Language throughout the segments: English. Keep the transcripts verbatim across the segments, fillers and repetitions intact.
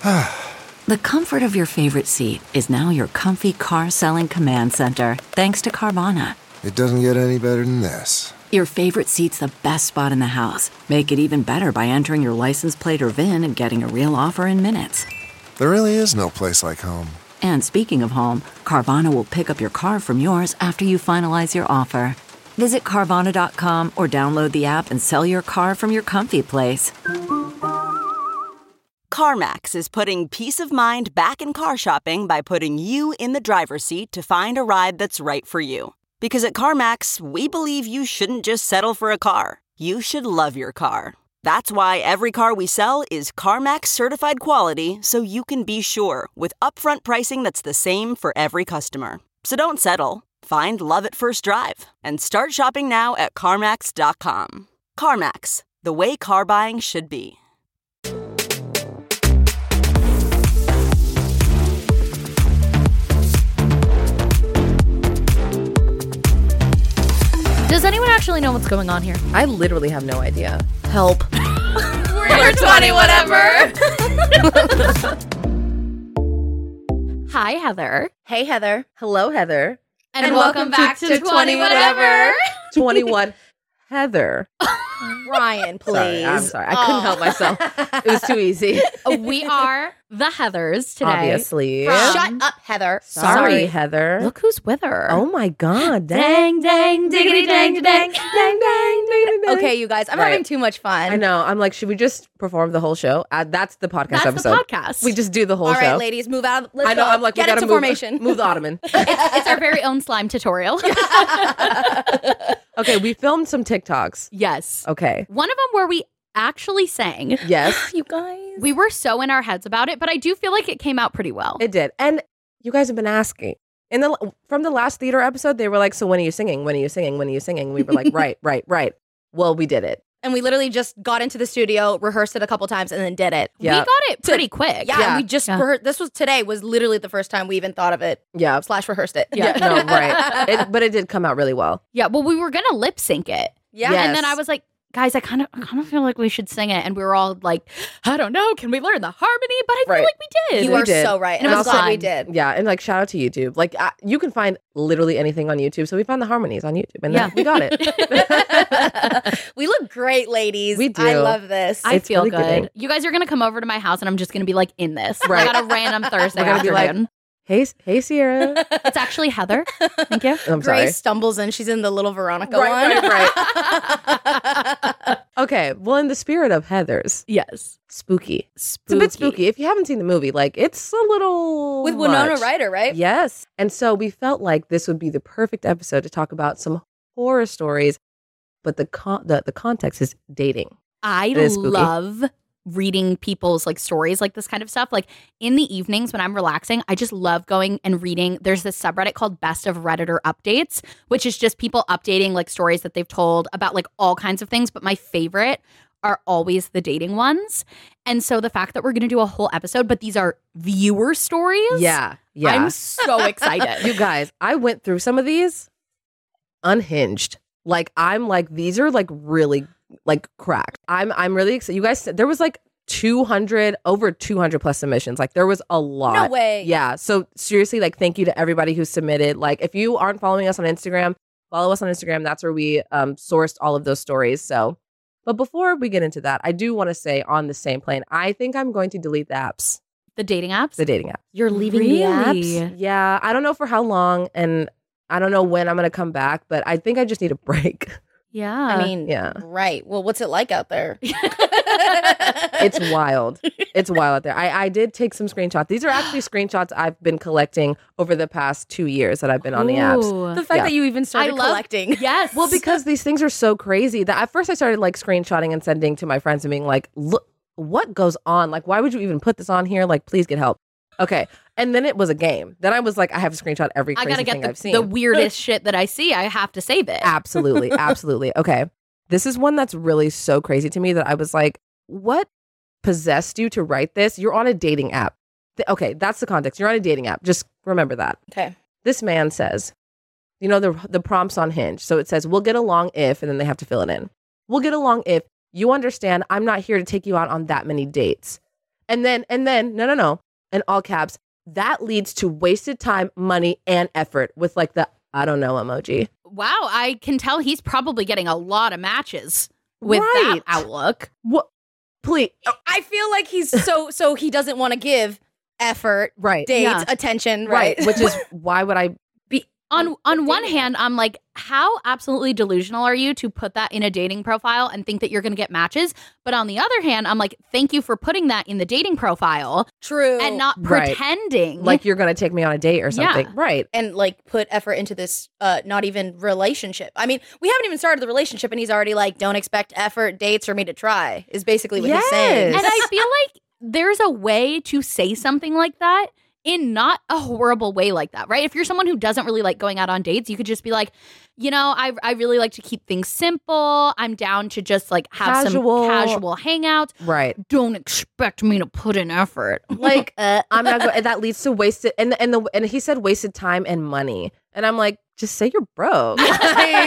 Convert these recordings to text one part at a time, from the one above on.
The comfort of your favorite seat is now your comfy car selling command center, thanks to Carvana. It doesn't get any better than this. Your favorite seat's the best spot in the house. Make it even better by entering your license plate or V I N and getting a real offer in minutes. There really is no place like home. And speaking of home, Carvana will pick up your car from yours after you finalize your offer. Visit Carvana dot com or download the app and sell your car from your comfy place. CarMax is putting peace of mind back in car shopping by putting you in the driver's seat to find a ride that's right for you. Because at CarMax, we believe you shouldn't just settle for a car. You should love your car. That's why every car we sell is CarMax certified quality, so you can be sure with upfront pricing that's the same for every customer. So don't settle. Find love at first drive and start shopping now at CarMax dot com. CarMax, the way car buying should be. Does anyone actually know what's going on here? I literally have no idea. Help. We're twenty whatever. Hi, Heather. Hey, Heather. Hello, Heather. And, and welcome, welcome back to, to twenty whatever. twenty-one Heather. Ryan, please. Sorry, I'm sorry. I couldn't oh. help myself. It was too easy. We are the Heathers today. Obviously. From... Shut up, Heather. Sorry, Sorry, Heather. Look who's with her. Oh my God. Dang, dang, diggity, dang, dang, dang, dang, dang, dang. Okay, you guys, I'm right. having too much fun. I know. I'm like, should we just perform the whole show? Uh, that's the podcast that's episode. That's the podcast. We just do the whole All show. All right, ladies, move out. Let's I know. go. I'm like, Get we gotta into move, formation. Move the ottoman. it's, it's our very own slime tutorial. Okay, we filmed some TikToks. Yes. Okay. One of them where we actually sang. Yes. You guys. We were so in our heads about it, but I do feel like it came out pretty well. It did. And you guys have been asking. In the from the last theater episode, they were like, so when are you singing? When are you singing? When are you singing? We were like, right, right, right. Well, we did it. And we literally just got into the studio, rehearsed it a couple times, and then did it. Yeah. We got it pretty quick. Yeah, yeah. And we just yeah. rehearsed. This was today was literally the first time we even thought of it. Yeah. Slash rehearsed it. Yeah. No, right. It, but it did come out really well. Yeah. Well, we were going to lip sync it. Yeah. Yes. And then I was like, guys, I kind of I kind of feel like we should sing it. And we were all like, I don't know. Can we learn the harmony? But I right. feel like we did. You we are did. so right. And, and I'm glad fun. we did. Yeah. And like, shout out to YouTube. Like, uh, you can find literally anything on YouTube. So we found the harmonies on YouTube. And yeah. then we got it. We look great, ladies. We do. I love this. I It's feel really good. giving. You guys are going to come over to my house and I'm just going to be like in this. Right. I got a random Thursday We're gonna be afternoon. like, Hey, hey, Sierra. It's actually Heather. Thank you. I'm sorry. Grace stumbles in. She's in the little Veronica Right, one. right, right. Okay. Well, in the spirit of Heather's, Yes. spooky. Spooky. It's a bit spooky. If you haven't seen the movie, like, it's a little With Winona much. Ryder, right? Yes. And so we felt like this would be the perfect episode to talk about some horror stories, but the con- the, the context is dating. I It is spooky. love reading people's like stories, like this kind of stuff. Like in the evenings when I'm relaxing, I just love going and reading. There's this subreddit called Best of Redditor Updates, which is just people updating like stories that they've told about like all kinds of things. But my favorite are always the dating ones. And so the fact that we're going to do a whole episode, but these are viewer stories. Yeah. Yeah. I'm so excited. You guys, I went through some of these unhinged. Like, I'm like, these are like really like cracked. I'm I'm really excited. You guys, there was like two hundred, over two hundred plus submissions. Like, there was a lot. No way. Yeah. So seriously, like, thank you to everybody who submitted. Like, if you aren't following us on Instagram, follow us on Instagram. That's where we um, sourced all of those stories. So, but before we get into that, I do want to say on the same plane, I think I'm going to delete the apps, The dating apps? the dating apps. You're leaving Really? the apps? Yeah. I don't know for how long, and I don't know when I'm going to come back, but I think I just need a break. Yeah. I mean, Yeah. right. Well, what's it like out there? It's wild. It's wild out there. I, I did take some screenshots. These are actually screenshots I've been collecting over the past two years that I've been on the apps. Ooh. The fact Yeah. that you even started I love- collecting. Yes. Well, because these things are so crazy that at first I started like screenshotting and sending to my friends and being like, look, what goes on? Like, why would you even put this on here? Like, please get help. Okay. And then it was a game. Then I was like, I have to screenshot every I crazy gotta get thing the, I've seen. the weirdest shit that I see. I have to save it. Absolutely. Absolutely. Okay. This is one that's really so crazy to me that I was like, what possessed you to write this? You're on a dating app. Th- Okay, that's the context. You're on a dating app. Just remember that. Okay. This man says, you know, the the prompts on Hinge. So it says, we'll get along if, and then they have to fill it in. We'll get along if you understand I'm not here to take you out on that many dates. And then, and then, no, no, no. In all caps, that leads to wasted time, money, and effort with like the I don't know emoji. Wow, I can tell he's probably getting a lot of matches with Right. that outlook. What? Please. I feel like he's so so he doesn't want to give effort, Right. dates, Yeah. attention, Right. right? Which is why would I be On on one dating hand, I'm like, how absolutely delusional are you to put that in a dating profile and think that you're going to get matches? But on the other hand, I'm like, thank you for putting that in the dating profile true and not Right. pretending. like you're gonna take me on a date or Yeah. something. Right. and like put effort into this uh not even relationship. I mean, we haven't even started the relationship and he's already like, don't expect effort, dates, or me to try, is basically what he's saying. Yes. And I feel like there's a way to say something like that in not a horrible way like that, right? If you're someone who doesn't really like going out on dates, you could just be like, you know, I I really like to keep things simple. I'm down to just like have Casual. some casual hangouts. Right. Don't expect me to put in effort. Like uh, I'm not going. And that leads to wasted. And and the and he said wasted time and money. And I'm like, just say you're broke. like,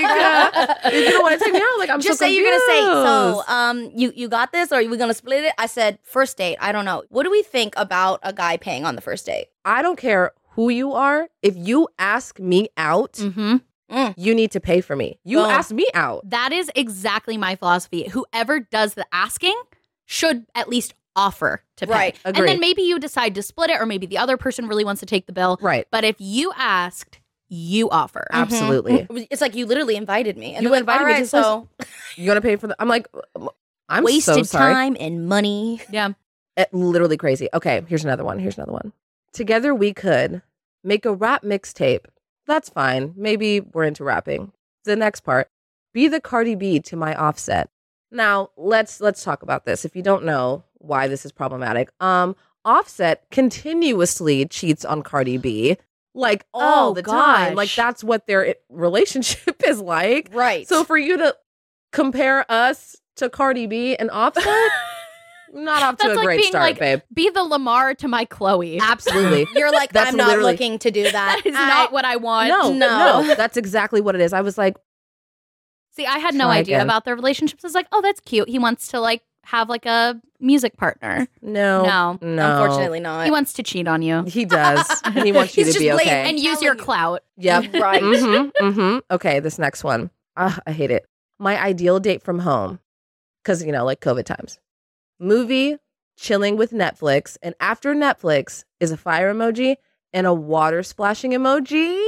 uh, if you don't want to take me out, like I'm Just so say you're gonna say, so confused. um you you got this, or are we gonna split it? I said first date. I don't know. What do we think about a guy paying on the first date? I don't care who you are. If you ask me out, Mm-hmm. you need to pay for me. You Boom. asked me out. That is exactly my philosophy. Whoever does the asking should at least offer to pay. Right. And Agree. then maybe you decide to split it, or maybe the other person really wants to take the bill. Right. But if you asked, you offer. Absolutely. It's like you literally invited me. And You they're like, invited all me right, just so You gonna pay for the? I'm like, I'm wasted so sorry. time and money. Yeah. Eh, literally crazy. Okay, here's another one. Here's another one. Together we could make a rap mixtape. That's fine. Maybe we're into rapping. The next part, be the Cardi B to my Offset. Now let's let's talk about this. If you don't know why this is problematic, um, Offset continuously cheats on Cardi B, like all Oh, the time. Like gosh. that's what their relationship is like. Right. So for you to compare us to Cardi B and Offset, not off to That's a like great being start, like, babe. be the Lamar to my Chloe. Absolutely. you're like, That's I'm not literally- looking to do that. That is I- not what I want. No, No. no, that's exactly what it is. I was like, See, I had no Try idea again. about their relationships. I was like, oh, that's cute. He wants to like have like a music partner. no, No. no. Unfortunately not. He wants to cheat on you he does. And he wants you He's to just be blatant okay. and use telling your you. clout. Yep. Right. Mm-hmm, mm-hmm. Okay, this next one. Ah, I hate it. My ideal date from home. Because, you know, like COVID times. Movie, chilling with Netflix. And after Netflix is a fire emoji and a water splashing emoji.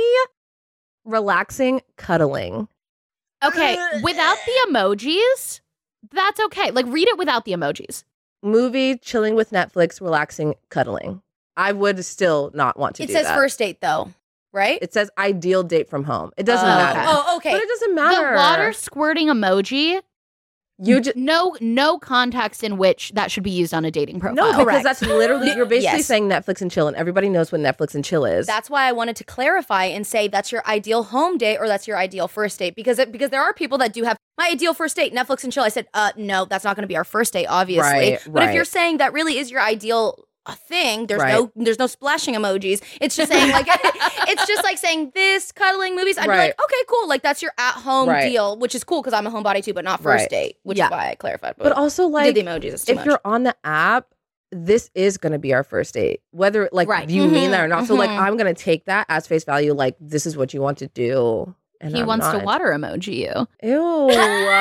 Relaxing, cuddling. Okay, without the emojis, that's okay. Like, read it without the emojis. Movie, chilling with Netflix, relaxing, cuddling. I would still not want to It do says that. first date though, right? It says ideal date from home. It doesn't Oh, matter. okay. Oh, okay. But it doesn't matter. The water squirting emoji, You just no no context in which that should be used on a dating profile. no, because Correct. that's literally you're basically Yes. saying Netflix and chill, and everybody knows what Netflix and chill is. That's why I wanted to clarify and say that's your ideal home date or that's your ideal first date because it, because there are people that do have my ideal first date Netflix and chill. I said, uh, no, that's not going to be our first date, obviously. Right, but if right. you're saying that really is your ideal uh, thing, there's Right. no there's no splashing emojis. It's just saying like it's just like saying this cuddling movies. I'd be Right. like, okay, cool, like that's your at home Right. deal, which is cool because I'm a homebody too, but not first Right. date, which Yeah. is why I clarified. but also we like did the emojis. It's too if much. you're on the app, this is going to be our first date. Whether like Right. do you mean Mhm, that or not? So like mhm. I'm going to take that as face value. Like this is what you want to do. And He I'm wants to not. water emoji you. Ew.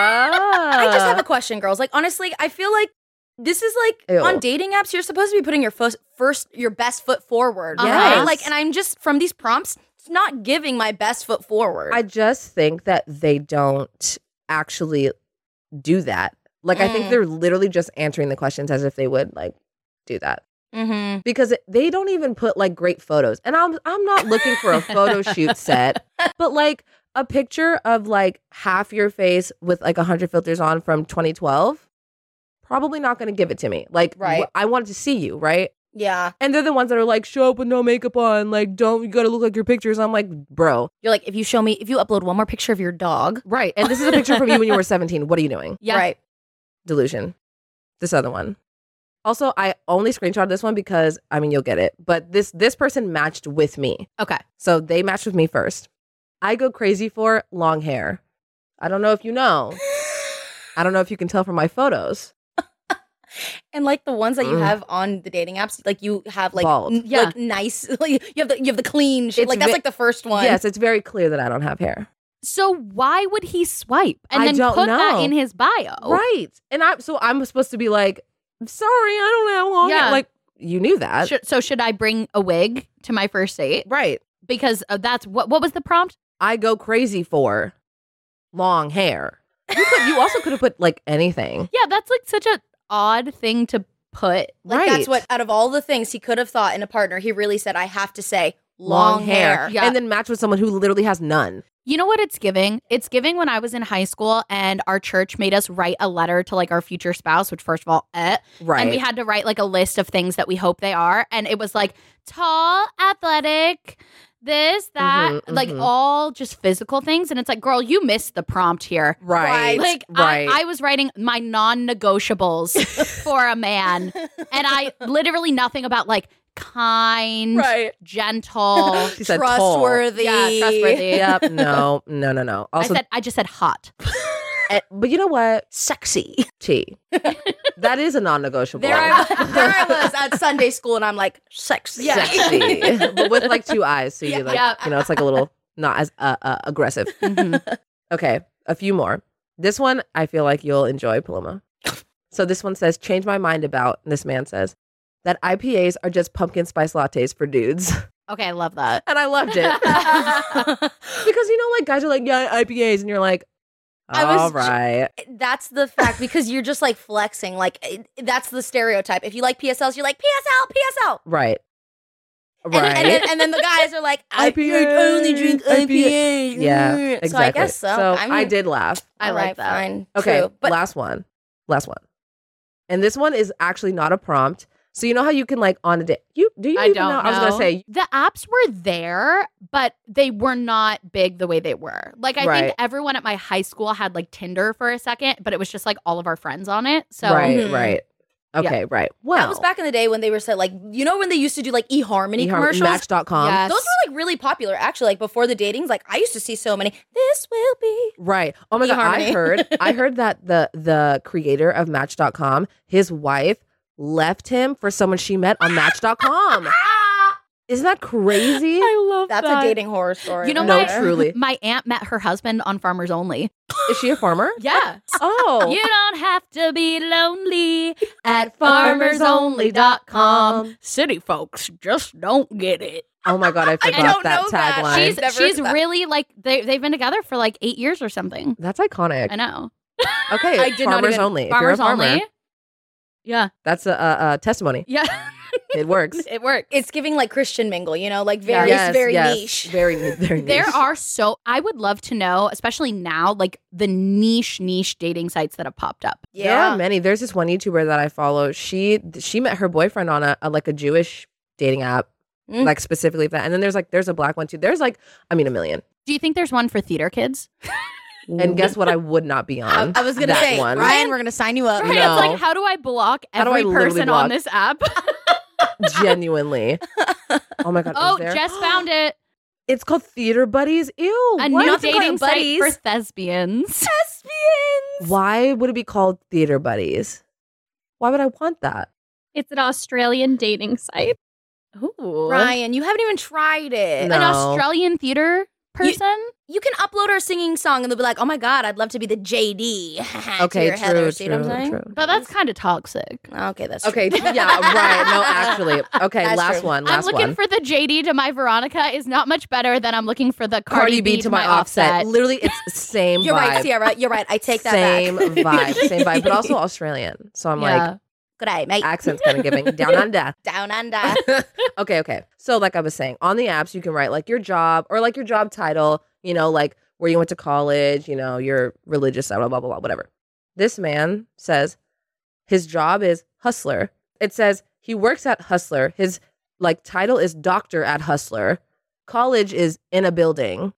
I just have uh, a question, girls. Like, honestly, I feel like this is like Ew. on dating apps, you're supposed to be putting your first, first your best foot forward, Yes. right? Like, and I'm just from these prompts, it's not giving my best foot forward. I just think that they don't actually do that. Like, I think Mm. they're literally just answering the questions as if they would like do that mm-hmm. because it- they don't even put like great photos. And I'm I'm not looking for a photo shoot set, but like a picture of like half your face with like a hundred filters on from twenty twelve. Probably not going to give it to me. Like, Right. wh- I wanted to see you, right? Yeah, And they're the ones that are like, show up with no makeup on. Like, don't, you got to look like your pictures. I'm like, bro. you're like if you show me if you upload one more picture of your dog, Right. And this is a picture from you when you were seventeen. What are you doing? Yeah. right? Delusion. This other one. Also, I only screenshot this one because, I mean, you'll get it. But this this person matched with me. Okay. So they matched with me first. I go crazy for long hair. I don't know if you know. I don't know if you can tell from my photos. And like the ones that you Mm. have on the dating apps, like you have like Bald. n- Yeah. like nice, like you have the you have the clean shit. It's Like that's ve- like the first one. Yes, it's very clear that I don't have hair. So why would he swipe and I then don't put that know. in his bio? Right. And I so I'm supposed to be like, sorry, I don't have long Yeah. hair. Like, you knew that. Should, so should I bring a wig to my first date? Right. Because uh, that's what what was the prompt? I go crazy for long hair. You could you also could have put like anything. Yeah, that's like such a odd thing to put. Like right. that's what out of all the things he could have thought in a partner, he really said, I have to say long, hair. Yeah. And then match with someone who literally has none. You know what it's giving? It's giving when I was in high school and our church made us write a letter to like our future spouse, which first of all, eh. Right. And we had to write like a list of things that we hope they are. And it was like tall, athletic, this, that, Mhm, like mhm. all just physical things. And it's like, girl, you missed the prompt here. Right. Like right. I, I was writing my non-negotiables for a man. And I literally nothing about like kind, Right. gentle. She said tall. Trustworthy. Yeah, trustworthy. Yep. No, no, no, no. Also, I said I just said hot. eh, but you know what? Sexy. T. That is a non-negotiable. There I, there I was at Sunday school and I'm like, sexy. Sexy. But with like two eyes. So you like, Yeah. you know, it's like a little not as uh, uh, aggressive. Mhm. Okay. A few more. This one, I feel like you'll enjoy, Paloma. So this one says, change my mind about, this man says, that I P As are just pumpkin spice lattes for dudes. Okay, I love that. And I loved it. Because, you know, like guys are like, yeah, I P As. And you're like, I was all ju- right. That's the fact because you're just like flexing. Like it- that's the stereotype. If you like P S Ls, you're like P S L, P S L. Right. And, Right. and, then, and then the guys are like, I, I P A, I only drink I P As. yeah, So exactly. I guess so. I'm, I did laugh. I all like right, that. Fine. Okay, True. But last one. Last one. And this one is actually not a prompt. So you know how you can like on a day. You do you I even don't know? I was gonna know. say The apps were there, but they were not big the way they were. Like I Right. think everyone at my high school had like Tinder for a second, but it was just like all of our friends on it. So right, Mhm. right. Okay, right. Well, that was back in the day when they were said like, you know, when they used to do like eHarmony eHarm- commercials. Match dot com. Yes. Those were like really popular actually. Like before the datings, like I used to see so many. This will be. Right. Oh my god, I eHarmony. heard I heard that the the creator of Match dot com, his wife left him for someone she met on Match dot com. Isn't that crazy? I love That's a dating horror story. You know right No, what? there. truly. My aunt met her husband on Farmers Only. Is she a farmer? Yeah. Oh. You don't have to be lonely at farmers only dot com. City folks just don't get it. Oh my god, I forgot don't that know that. tagline. I've She's never she's heard that. really like they they've been together for like eight years or something. That's iconic. I know. Okay, I did not farmers even- only. If Farmers you're a farmer, Only. Yeah. that's a, a, a testimony. Yeah. It works. It works. It's giving like Christian mingle, you know, like very, Yes, very yes. niche. Very, very niche. There are so I would love to know, especially now, like the niche niche dating sites that have popped up. There are many. There's this one YouTuber that I follow. She she met her boyfriend on a, a like a Jewish dating app, Mm. like specifically for that. And then there's like there's a black one too. There's like I mean a million. Do you think there's one for theater kids? And guess what? I would not be I, on. I was gonna that say, one. Ryan, we're gonna sign you up. Right? No. It's like, how do I block How do every I literally person block? on this app? Genuinely. Oh my god. Oh, is there? Jess found it. It's called Theater Buddies. Ew. A why new is it called dating site buddies. for thespians. Why would it be called Theater Buddies? Why would I want that? It's an Australian dating site. Ooh. Ryan, you haven't even tried it. No. An Australian theater person? You can upload our singing song and they'll be like, oh my God, I'd love to be the J D. to Okay, your true, Heather. See true, what I'm saying? true. But that's kind of toxic. Okay, that's Okay, true. yeah, right. No, actually. Okay, That's last true. one. I'm Last looking one. for the J D to my Veronica is not much better than I'm looking for the Cardi B to my offset. Literally, it's the same You're vibe. right, Sierra. You're right. I take that Same back. vibe, same vibe, but also Australian. So I'm Yeah. like, Good day, mate. accents kind of giving down under. Down under. Okay, okay. So like I was saying, on the apps you can write like your job or like your job title, you know, like where you went to college, you know, your religious, blah, blah, blah, blah, whatever. This man says his job is hustler. It says he works at Hustler. His like title is doctor at Hustler. College is in a building.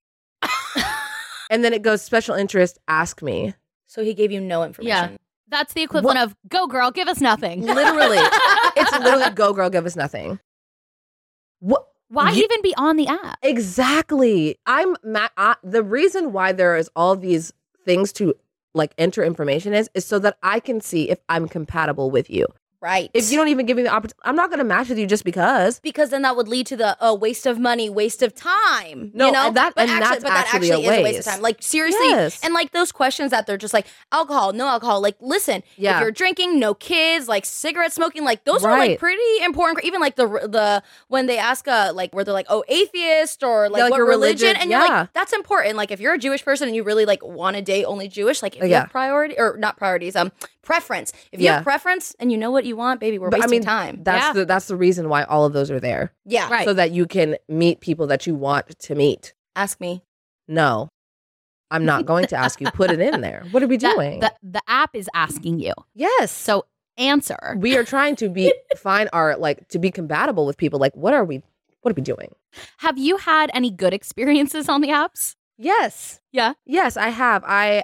And then it goes special interest, ask me. So he gave you no information. That's the equivalent of go girl, give us nothing. Literally. It's literally go girl, give us nothing. What? Why You- even be on the app? Exactly. I'm ma- I, the reason why there is all these things to like enter information is, is so that I can see if I'm compatible with you. Right. If you don't even give me the opportunity, I'm not going to match with you just because. Because then that would lead to the uh, waste of money, waste of time. No, you know? and that- but and actually, that's but that actually actually a is a waste of waste. time. Like seriously, Yes. and like those questions that they're just like alcohol, no alcohol. Like listen, Yeah. if you're drinking, no kids, like cigarette smoking, like those are Right. like pretty important. Even like the the when they ask uh like where they're like oh atheist or like, Yeah, like what your religion, religion, and you're yeah. like that's important. Like if you're a Jewish person and you really like want to date only Jewish, like if you Yeah. have priority or not priorities, um preference. If you Yeah. have preference and you know what you want, baby, we're But, I wasting mean, time. That's Yeah. the that's the reason why all of those are there. Yeah, Right. So that you can meet people that you want to meet. Ask me. No, I'm not going to ask you. Put it in there. What are we The, doing? the, the app is asking you. yes. So answer. We are trying to be find our like to be compatible with people. Like, what are we? What are we doing? Have you had any good experiences on the apps? Yes. Yeah. Yes, I have. I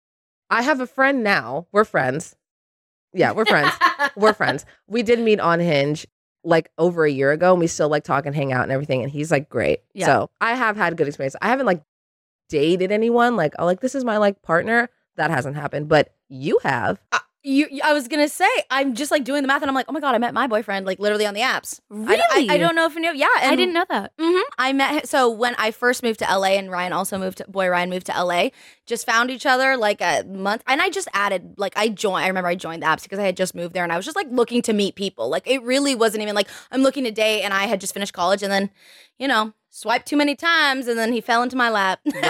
I have a friend now. We're friends. Yeah, we're friends. We're friends. We did meet on Hinge like over a year ago, and we still like talk and hang out and everything. And he's like great. Yeah. So I have had good experience. I haven't like dated anyone like oh like this is my like partner. That hasn't happened, but you have. Uh, you, you- I was gonna say, I'm just like doing the math, and I'm like, oh my god, I met my boyfriend like literally on the apps. I- Really? I, I don't know if you know. Yeah, and I didn't know that. hmm I met him. So when I first moved to L A, and Ryan also moved to boy Ryan moved to L A, just found each other like a month, and I just added like I joined. I remember I joined the apps because I had just moved there, and I was just like looking to meet people. Like it really wasn't even like I'm looking to date, and I had just finished college, and then you know swiped too many times, and then he fell into my lap. Right.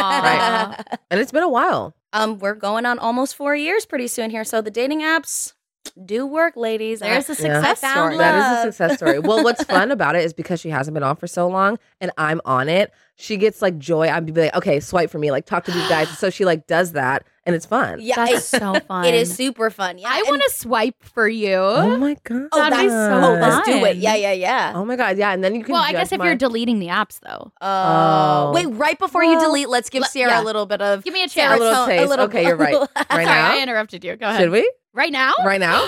right. And it's been a while. Um, we're going on almost four years pretty soon here. So the dating apps do work, ladies. There's a I- success I found story. love. That is a success story. Well, what's fun about it is because she hasn't been on for so long and I'm on it, she gets like joy. I'd be like, okay, swipe for me, like talk to these guys. So she like does that and it's fun. Yeah, That's it- so fun. It is super fun. Yeah, I and- want to swipe for you. Oh my God. Oh, That'd be that's- so oh, let's do fun. it. Yeah, yeah, yeah. Oh my God. Yeah. And then you can Well, I judge guess if my- you're deleting the apps, though. Oh. Oh. Wait, right before you Well, delete, let's give le- Sierra yeah. a little bit of Give me a Sarah chance. A little tone- taste. Okay, you're right. Right Sorry, now? I interrupted you. Go ahead. Should we? Right now? Right now?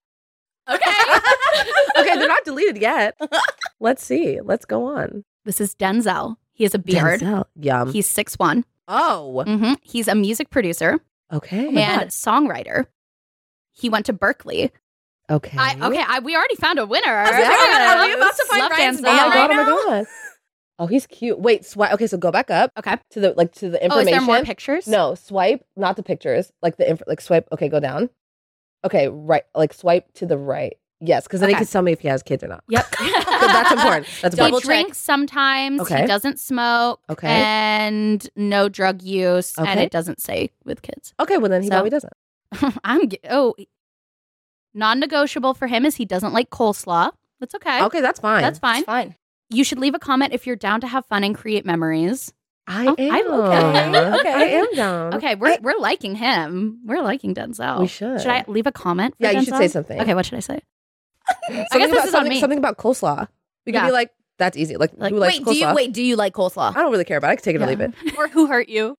Okay. Okay, they're not deleted yet. Let's see. Let's go on. This is Denzel. He has a beard. Denzel. Yum. He's six one. Oh. Mm-hmm. He's a music producer Okay. and songwriter. He went to Berkeley. Okay. I, okay, I, we already found a winner. was like, oh my God, are we about to find Love Ryan's Denzel. Oh my man God. right Oh my God. Oh, he's cute. Wait, swipe. Okay, so go back up Okay. to the like to the Oh, is information. there more pictures? No, swipe, not the pictures. Like the inf- like swipe. Okay, go down. Okay, right. Like swipe to the right. Yes, because then he Okay. can tell me if he has kids or not. Yep. So that's important. That's He Double important. check. drinks sometimes. Okay. He doesn't smoke. Okay. And no drug use. And Okay. it doesn't say with kids. Okay, well then he So- probably doesn't. I'm g- oh, non-negotiable for him is he doesn't like coleslaw. That's okay. Okay, that's fine. That's fine. It's fine. You should leave a comment if you're down to have fun and create memories. I Oh, am. I'm okay. Okay. I am down. Okay, we're we're liking him. We're liking Denzel. We should. Should I leave a comment? For Yeah, you should Denzel? say something. Okay, what should I say? Something I guess about, this is on something, me. something about coleslaw. We could Yeah. be like, that's easy. Like, Like, who likes Wait, coleslaw? do you wait? Do you like coleslaw? I don't really care about it. I can take it or Yeah. leave it. Or who hurt you?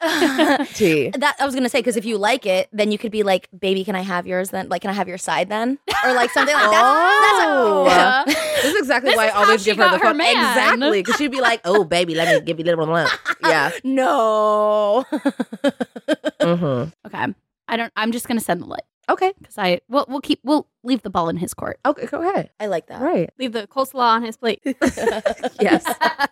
Tea. That I was gonna say because if you like it, then you could be like, "Baby, can I have yours?" Then, like, can I have your side then, or like something like that. Oh. That's, that's Yeah. This is exactly This why is I how always she give her the got her phone. man. Exactly. Because she'd be like, oh, baby, let me give you a little blah. Yeah. no. Mm-hmm. Okay. I don't. I'm just gonna send the light Okay. because I. We'll we'll keep. We'll leave the ball in his court. Okay, go ahead. I like that. Right. Leave the coleslaw on his plate. Yes.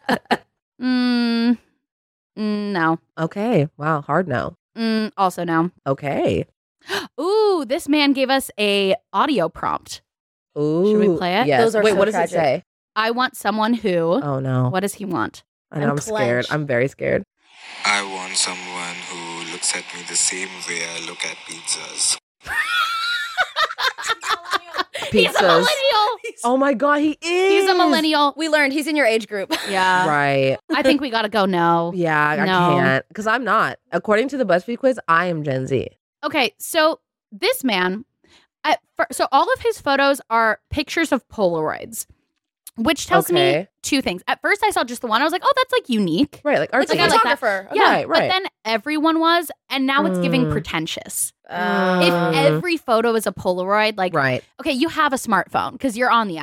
Mm, mm, no. Okay. Wow. Hard no. Mm, also no. Okay. Ooh, this man gave us a audio prompt. Ooh. Should we play it? Yes. Those are Wait, so what does tragic. it say? I want someone who. Oh, no. What does he want? I know. I'm I'm scared. clenched. I'm very scared. I want someone who looks at me the same way I look at pizzas. He's a Pizzas. millennial. Oh, my God. He is. He's a millennial. We learned he's in your age group. Yeah. Right. I think we gotta go. No. Yeah, I No. can't. Because I'm not. According to the BuzzFeed quiz, I am Gen Z. Okay, so this man, at fir- so all of his photos are pictures of Polaroids, which tells me Okay. two things. At first, I saw just the one. I was like, "Oh, that's like unique." Right. Like, It's a artsy. I like that. photographer. Yeah, Right, but right. then everyone was, and now it's giving Mm. pretentious. Um, If Mm. every photo is a Polaroid, like, Right. okay, you have a smartphone because you're on the app.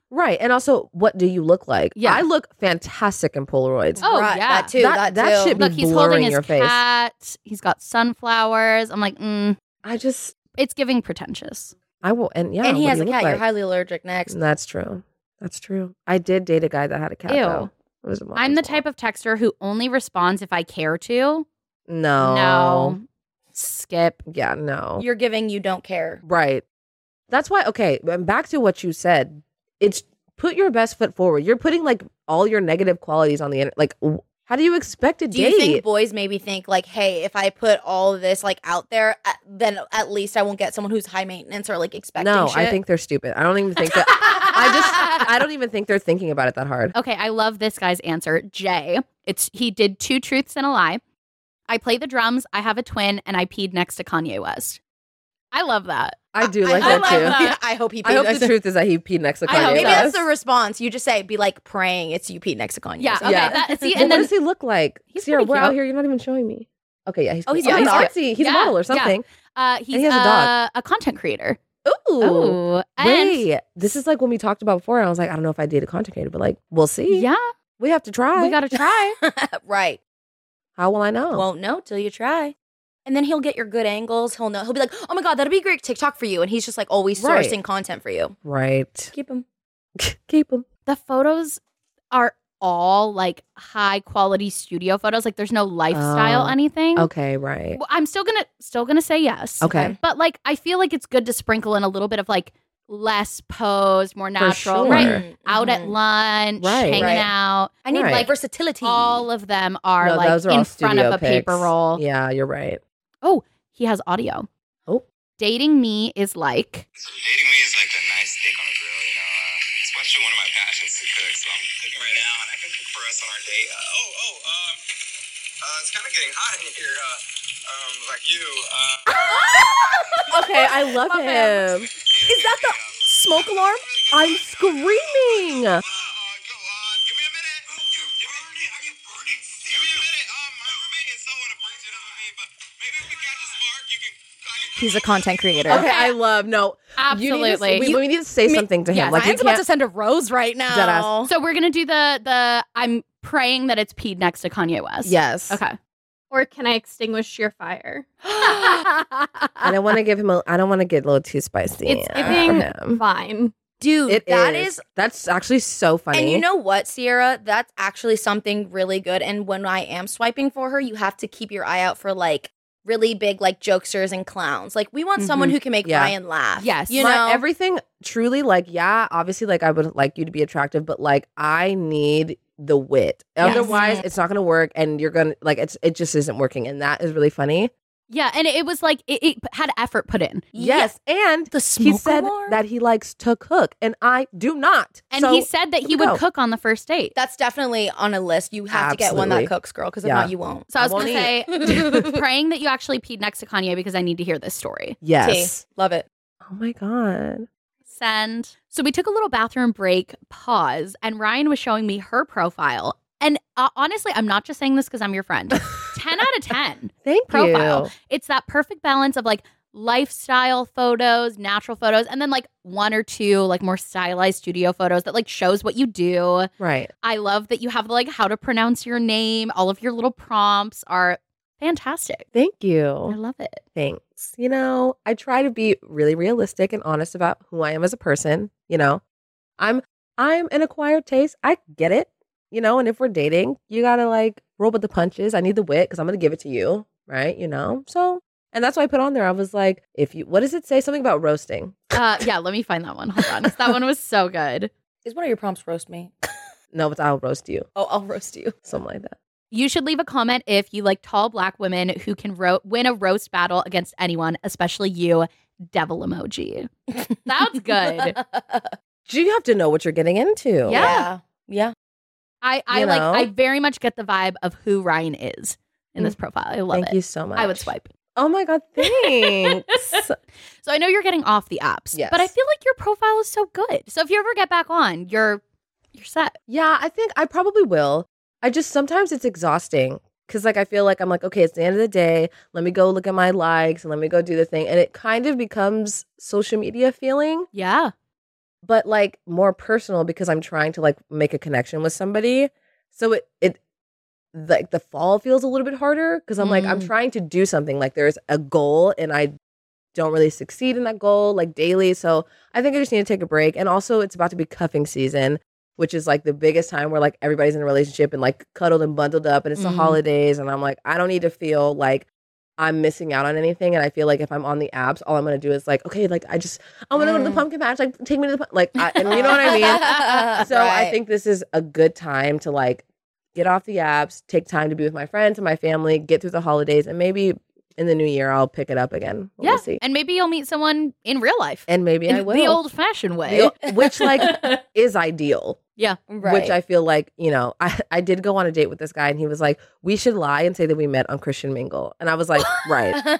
Right. And also, what do you look like? Yeah. I look fantastic in Polaroids. Oh, Right, yeah. that too. That- That, that too. should be Look, he's blurring holding his your face. cat. He's got sunflowers. I'm like, mm, I just, it's giving pretentious. I will, and yeah. and he what has do a you cat. look You're like? highly allergic. Next. That's true. That's true. I did date a guy that had a cat. Ew. Though. It was a I'm the type of texter who only responds if I care to. No. No. Skip. Yeah, no. You're giving. You don't care. Right. That's why, okay, and back to what you said. It's put your best foot forward. You're putting like all your negative qualities on the internet. Like, w- how do you expect to Do date? you think boys maybe think like, hey, if I put all of this like out there, uh, then at least I won't get someone who's high maintenance or like expecting No, shit? I think they're stupid. I don't even think that. I just, I don't even think they're thinking about it that hard. Okay, I love this guy's answer. Jay. It's he did two truths and a lie. I play the drums, I have a twin, and I peed next to Kanye West. I love that. I do like I that love too. that. I hope he. I hope peed the truth is that he peed next to I Kanye. hope Maybe so. that's West. the response. You just say, be like praying it's you peed next to Kanye. Yeah, So- okay. Yeah. That, see, Well, and what then does he look like? He's Sierra, pretty we're out cute. here. You're not even showing me. Okay, yeah, he's Oh, he's yeah, cute. he's artsy. He's Yeah, a model or yeah. something. uh, he's he has a dog. a content creator. Ooh. Ooh, and Wait, this is like when we talked about before. And I was like, I don't know if I date a content creator, but like, we'll see. yeah, We have to try. we got to try. right. How will I know? Won't know till you try. And then he'll get your good angles. He'll know. He'll be like, oh my God, that'd be a great TikTok for you. And he's just like always Right. sourcing content for you. right. Keep him. Keep him. The photos are all like high quality studio photos. Like there's no lifestyle Oh, anything. Okay, right. Well, I'm still gonna still gonna say yes. Okay. But like I feel like it's good to sprinkle in a little bit of like less posed, more natural, sure. right? Mhm. Out at lunch, Right. hanging Right. out. I need Right. like versatility. All of them are No, like those are in all front studio of a paper pics. roll. Yeah, you're right. Oh, he has audio. Oh. Dating me is like So dating me is like a nice steak on a grill, you know. Uh, it's actually one of my passions to cook, so I'm cooking right now, and I can cook for us on our date. Uh, oh, oh, um, uh, it's kind of getting hot in here, uh, um, like you. Uh, Okay, I love him. Is that the smoke alarm? I'm screaming. uh, go on, give me a minute. You, you burning? Are you burning? Give me a minute. Um, my roommate is someone appreciative of me, but maybe if we catch a spark, you can. I can He's a content creator. Okay, I love no. You need to, absolutely. we, we need to say something to him. yes, like we Ryan's about can't. to send a rose right now. Deadass. So we're gonna do the the I'm praying that it's peed next to Kanye West. Yes. Okay. Or can I extinguish your fire? I don't want to give him a. I don't want to get a little too spicy. It's for giving him. fine. Dude, It that is. is That's actually so funny. And you know what, Sierra? That's actually something really good. And when I am swiping for her, you have to keep your eye out for like really big like jokesters and clowns. Like we want someone Mhm. who can make Yeah. Ryan laugh. Yes. You My- know? everything truly like yeah. Obviously, like I would like you to be attractive, but like I need the wit. Yes. Otherwise, it's not going to work, and you're gonna like it's. It just isn't working, and that is really funny. Yeah, and it was like it, it had effort put in. Yes, and The he smoke said alarm? that he likes to cook, and I do not. And So, he said that here he we would go. cook on the first date. That's definitely on a list. You have to get one that Absolutely. cooks, girl, because if Yeah. not, you won't. So I was I going to say, praying that you actually peed next to Kanye because I need to hear this story. Yes. Tea. Love it. Oh my god. Send. So we took a little bathroom break, pause, and Ryan was showing me her profile. And uh, honestly, I'm not just saying this because I'm your friend. ten out of ten Thank profile. you. It's that perfect balance of like lifestyle photos, natural photos, and then like one or two like more stylized studio photos that like shows what you do. Right. I love that you have like how to pronounce your name. All of your little prompts are fantastic. Thank I you. love it. Thanks. You know, I try to be really realistic and honest about who I am as a person. You know, I'm I'm an acquired taste. I get it. You know, and if we're dating, you gotta like roll with the punches. I need the wit because I'm gonna give it to you, right? You know, so and that's why I put on there. I was like, if you, what does it say? Something about roasting. Uh, yeah, let me find that one. Hold on. That one was so good. Is one of your prompts roast me? No, but I'll roast you. Oh, I'll roast you. Something like that. You should leave a comment if you like tall black women who can ro- win a roast battle against anyone, especially you. Devil emoji. That's good. You have to know what you're getting into. Yeah. Yeah. Yeah. I, I You like know? I very much get the vibe of who Ryan is in this profile. I love Thank it. you so much. I would swipe. Oh my god, thanks. So I know you're getting off the apps, Yes. but I feel like your profile is so good. So if you ever get back on, you're you're set. Yeah, I think I probably will. I just sometimes it's exhausting because like I feel like I'm like, okay, it's the end of the day. Let me go look at my likes and let me go do the thing. And it kind of becomes social media feeling. Yeah. but like more personal because I'm trying to like make a connection with somebody. So it it like the fall feels a little bit harder because I'm like I'm Mm. trying to do something. Like there's a goal and I don't really succeed in that goal like daily. So I think I just need to take a break. And also it's about to be cuffing season, which is like the biggest time where like everybody's in a relationship and like cuddled and bundled up and it's the Mm. holidays. And I'm like, I don't need to feel like I'm missing out on anything. And I feel like if I'm on the apps, all I'm going to do is like, okay, like I just, I want to go to the Mm. pumpkin patch. Like take me to the, pu-. like, I, and you know what I mean? So I Right. think this is a good time to like get off the apps, take time to be with my friends and my family, get through the holidays, and maybe in the new year I'll pick it up again. We'll Yeah. see. And maybe you'll meet someone in real life. And maybe in I will. the old fashioned way. The- which like is ideal. Yeah. Right. Which I feel like, you know, I, I did go on a date with this guy and he was like, we should lie and say that we met on Christian Mingle. And I was like, right. That's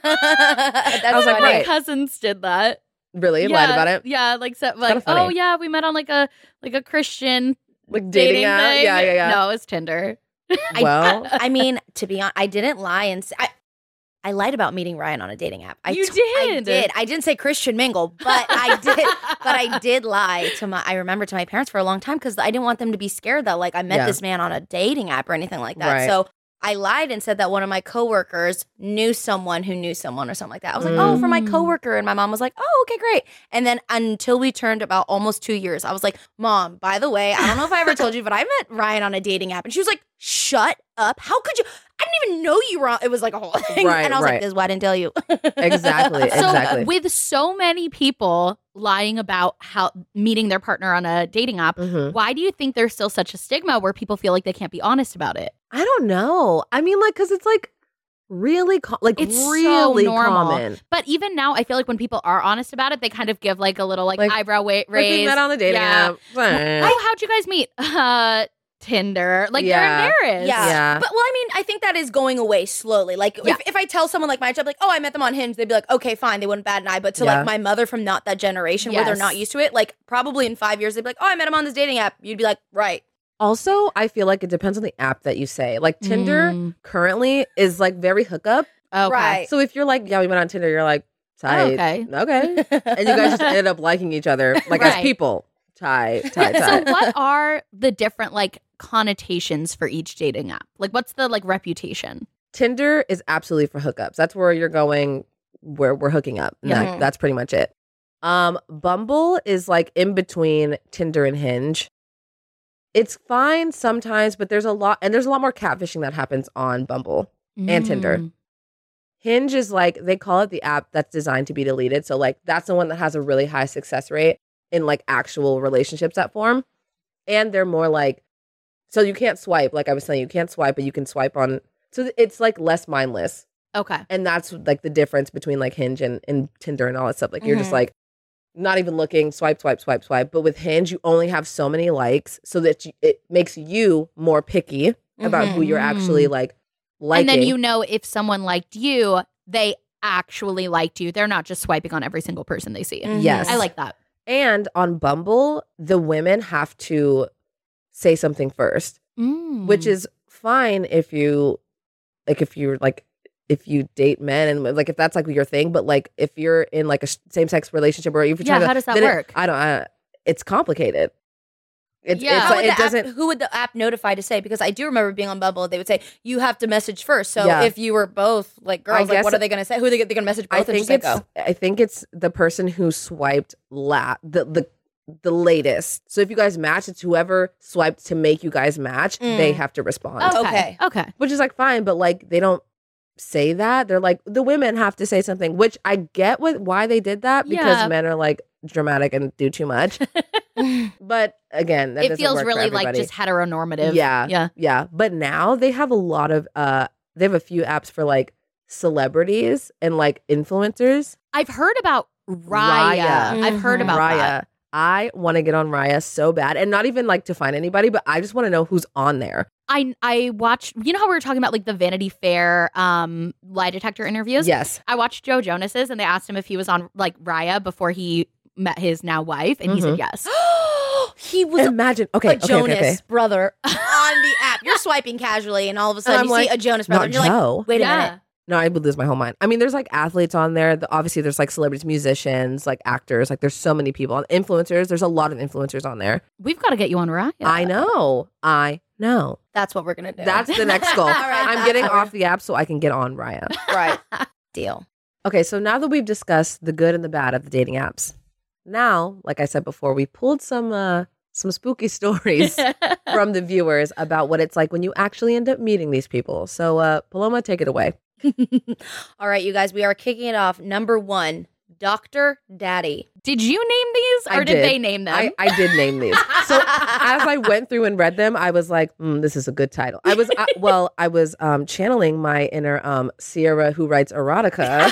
I was One like, of my right. cousins did that. Really? yeah, Lied about it? Yeah, like so, like kinda funny. oh yeah, we met on like a like a Christian Like dating, dating app? thing. Yeah, yeah, yeah. No, it's Tinder. I- Well, I mean, to be honest, I didn't lie and say, I, I lied about meeting Ryan on a dating app. I You t- I did. did. I didn't say Christian Mingle, but I did. But I did lie to my. I remember to my parents for a long time because I didn't want them to be scared that like I met Yeah. this man on a dating app or anything like that. Right. So I lied and said that one of my coworkers knew someone who knew someone or something like that. I was like, oh, for my Mm. coworker, and my mom was like, oh, okay, great. And then until we turned about almost two years, I was like, Mom, by the way, I don't know if I ever told you, but I met Ryan on a dating app, and she was like, shut up. How could you? I didn't even know you were on. It was like a whole thing. Right, and I was right. like, this is why I didn't tell you. exactly. So Exactly. with so many people lying about how meeting their partner on a dating app, Mhm. why do you think there's still such a stigma where people feel like they can't be honest about it? I don't know. I mean, like, because it's like really, co- like It's so really normal. common. But even now, I feel like when people are honest about it, they kind of give like a little like, Like, eyebrow wa- Like, we raise. met on the dating Yeah. app. Eh. Oh, how'd you guys meet? Uh, Tinder. Like Yeah. they're embarrassed. Yeah. Yeah. But well, I mean, I think that is going away slowly. Like Yeah. if, if I tell someone like my job, like, oh, I met them on Hinge, they'd be like, okay, fine, they wouldn't bat an eye. But to Yeah. like my mother from not that generation where they're Yes. not used to it, like probably in five years, they'd be like, oh, I met him on this dating app. You'd be like, right. Also, I feel like it depends on the app that you say. Like Tinder Mm. currently is like very hookup. Okay. Right. So if you're like, yeah, we met on Tinder, you're like, tight. Okay. Okay. And you guys just ended up liking each other, like as Right. people. Tight, tight, So tight. what are the different like connotations for each dating app? Like what's the like reputation? Tinder is absolutely for hookups. That's where you're going, where we're hooking up. And Yeah. that- that's pretty much it. Um, Bumble is like in between Tinder and Hinge. It's fine sometimes, but there's a lot, and there's a lot more catfishing that happens on Bumble. And Tinder. Mm. Hinge is like, they call it the app that's designed to be deleted. So like that's the one that has a really high success rate in like actual relationships that form. And they're more like, so you can't swipe, like I was saying, you can't swipe, but you can swipe on, so it's like less mindless. Okay. And that's like the difference between like Hinge and, and Tinder and all that stuff. Like you're just Mhm. like not even looking, swipe, swipe, swipe, swipe. But with Hinge, you only have so many likes so that you, it makes you more picky about who you're actually like liking. And then you know if someone liked you, they actually liked you. They're not just swiping on every single person they see. Mhm. Yes. I like that. And on Bumble, the women have to say something first, Mm. which is fine if you like if you're like if you date men and like if that's like your thing. But like if you're in like a same sex relationship or if you're Yeah, trying to, how does that then it- work? I don't. I, it's complicated. It's, Yeah. it's How like, would it the doesn't. app, who would the app notify to say? Because I do remember being on Bumble. They would say you have to message first. So Yeah. if you were both like girls, like guess- what are they going to say? Who are they, they're going to message both I and think just like it's. go? I think it's the person who swiped la the the the latest. So if you guys match, it's whoever swiped to make you guys match. They Mm. have to respond. Okay. Okay. Okay. Which is like fine, but like they don't say that. They're like the women have to say something, which I get with why they did that because Yeah. men are like dramatic and do too much. But again, that It doesn't feels work for really like everybody. just heteronormative. Yeah. Yeah. Yeah, but now they have a lot of uh they have a few apps for like celebrities and like influencers. I've heard about Raya. Raya. I've heard Mhm. about Raya. that. I want to get on Raya so bad, and not even like to find anybody, but I just want to know who's on there. I I watched, you know how we were talking about like the Vanity Fair um lie detector interviews? Yes. I watched Joe Jonas's and they asked him if he was on like Raya before he met his now wife and he said yes. He was Imagine. Okay. a okay, Jonas okay, okay. brother on the app. You're swiping casually, and all of a sudden I'm you like, see a Jonas brother, Not and you're like, Joe. wait a Yeah. minute. No, I would lose my whole mind. I mean, there's like athletes on there. The, obviously, there's like celebrities, musicians, like actors. Like there's so many people. Influencers. There's a lot of influencers on there. We've got to get you on Raya. I know. I know. That's what we're going to do. That's the next goal. All right. I'm getting off the app so I can get on Raya. Right. Deal. Okay, so now that we've discussed the good and the bad of the dating apps, now, like I said before, we pulled some uh, some spooky stories from the viewers about what it's like when you actually end up meeting these people. So, uh, Paloma, take it away. All right, you guys, we are kicking it off. Number one, Doctor Daddy. Did you name these or I did. did. they name them? I, I did name these. So as I went through and read them, I was like, mm, this is a good title. I was, I, well, I was um, channeling my inner um, Sierra who writes erotica.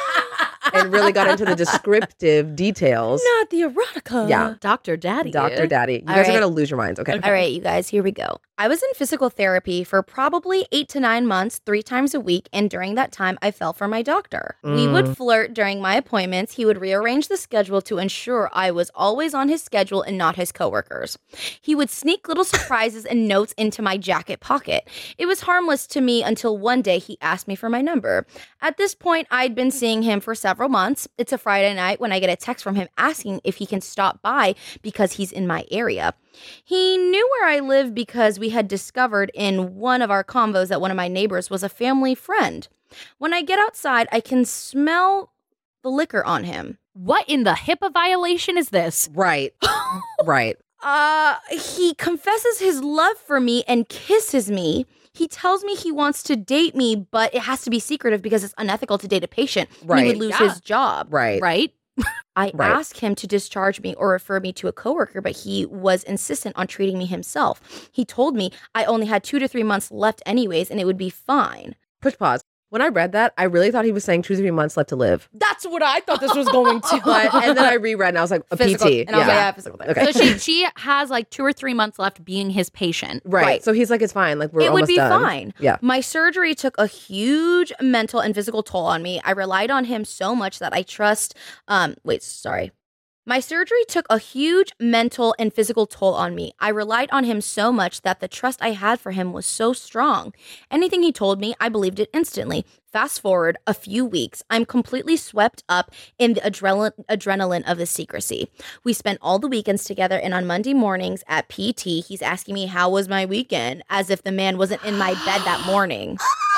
And really got into the descriptive details. Not the erotica. Yeah. Doctor Daddy. Doctor Daddy. You All guys right. are going to lose your minds, okay? All right, you guys, here we go. I was in physical therapy for probably eight to nine months, three times a week, and during that time, I fell for my doctor. We Mm. would flirt during my appointments. He would rearrange the schedule to ensure I was always on his schedule and not his coworkers. He would sneak little surprises and notes into my jacket pocket. It was harmless to me until one day he asked me for my number. At this point, I'd been seeing him for several months. It's a Friday night when I get a text from him asking if he can stop by because he's in my area. He knew where I live because we had discovered in one of our convos that one of my neighbors was a family friend. When I get outside, I can smell the liquor on him. What in the HIPAA violation is this? Right. Right. Uh, he confesses his love for me and kisses me. He tells me he wants to date me, but it has to be secretive because it's unethical to date a patient. Right. He would lose Yeah. his job. Right. Right? I Right. asked him to discharge me or refer me to a coworker, but he was insistent on treating me himself. He told me I only had two to three months left anyways, and it would be fine. Push pause. When I read that, I really thought he was saying two to three months left to live. That's what I thought this was going to. But, and then I reread and I was like, a Physical, P T. and I was like, yeah, physical therapy. Okay. So she she has like two or three months left being his patient. Right. Right. So he's like, it's fine. Like, we're It would almost be done. fine. Yeah. My surgery took a huge mental and physical toll on me. I relied on him so much that I trust. Um, wait, sorry. My surgery took a huge mental and physical toll on me. I relied on him so much that the trust I had for him was so strong. Anything he told me, I believed it instantly. Fast forward a few weeks, I'm completely swept up in the adrenaline, adrenaline of the secrecy. We spent all the weekends together, and on Monday mornings at P T, he's asking me how was my weekend, as if the man wasn't in my bed that morning.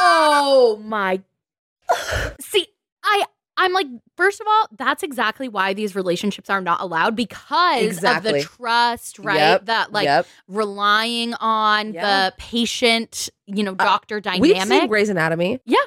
Oh my. See, I I'm like, first of all, that's exactly why these relationships are not allowed because Exactly. of the trust, right? Yep. That like Yep. relying on Yeah. the patient, you know, doctor We've seen dynamic. Grey's Anatomy. Yeah.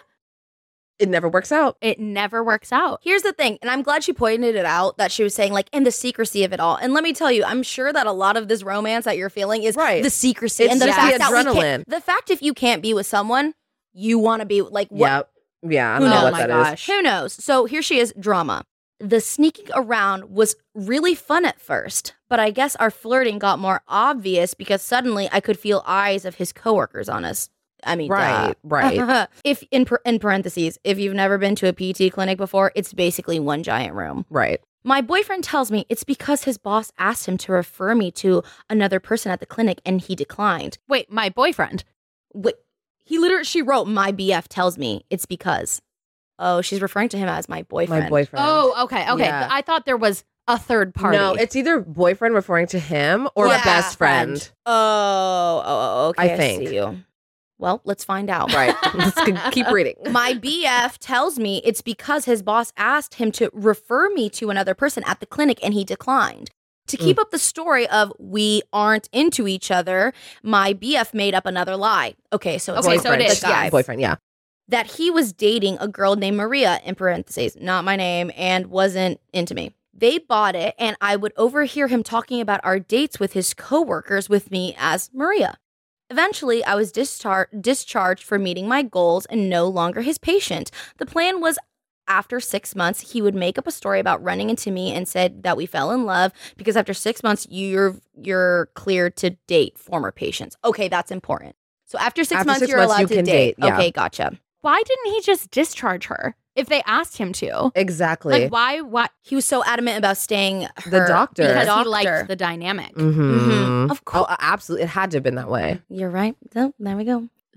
It never works out. It never works out. Here's the thing, and I'm glad she pointed it out, that she was saying, like, in the secrecy of it all. And let me tell you, I'm sure that a lot of this romance that you're feeling is Right. the secrecy. It's and the just fact the that we adrenaline. can't, the fact if you can't be with someone, you want to be, like, what? Yep. Yeah. I Who don't know knows? what Oh my that is. gosh. Who knows? So here she is, drama. The sneaking around was really fun at first, but I guess our flirting got more obvious because suddenly I could feel eyes of his coworkers on us. I mean, Right, duh. right. If in par- in parentheses, if you've never been to a P T clinic before, it's basically one giant room. Right. My boyfriend tells me it's because his boss asked him to refer me to another person at the clinic and he declined. Wait, my boyfriend. Wait, he literally, she wrote, my B F tells me it's because. Oh, she's referring to him as my boyfriend. My boyfriend. Oh, okay, okay. Yeah. I thought there was a third party. No, it's either boyfriend referring to him or Yeah. best friend. Oh, oh, oh, okay. I I, think. see you. Well, let's find out. Right. Let's g- keep reading. My B F tells me it's because his boss asked him to refer me to another person at the clinic and he declined. To keep up the story of we aren't into each other, my B F made up another lie. Okay, so it's Okay, the so it boyfriend, is, the guy. yes. Boyfriend, yeah. That he was dating a girl named Maria, in parentheses, not my name, and wasn't into me. They bought it, and I would overhear him talking about our dates with his coworkers with me as Maria. Eventually, I was dischar- discharged for meeting my goals and no longer his patient. The plan was after six months, he would make up a story about running into me and said that we fell in love because after six months, you're you're cleared to date former patients. Okay, that's important. So after six After months, six you're months, allowed you to can date. date, yeah. Okay, gotcha. Why didn't he just discharge her if they asked him to? Exactly. Like, why? Why? He was so adamant about staying her. The doctor. Because Doctor. he liked the dynamic. Mm-hmm. Mhm. Of Oh, absolutely. It had to have been that way. You're right. So, there we go.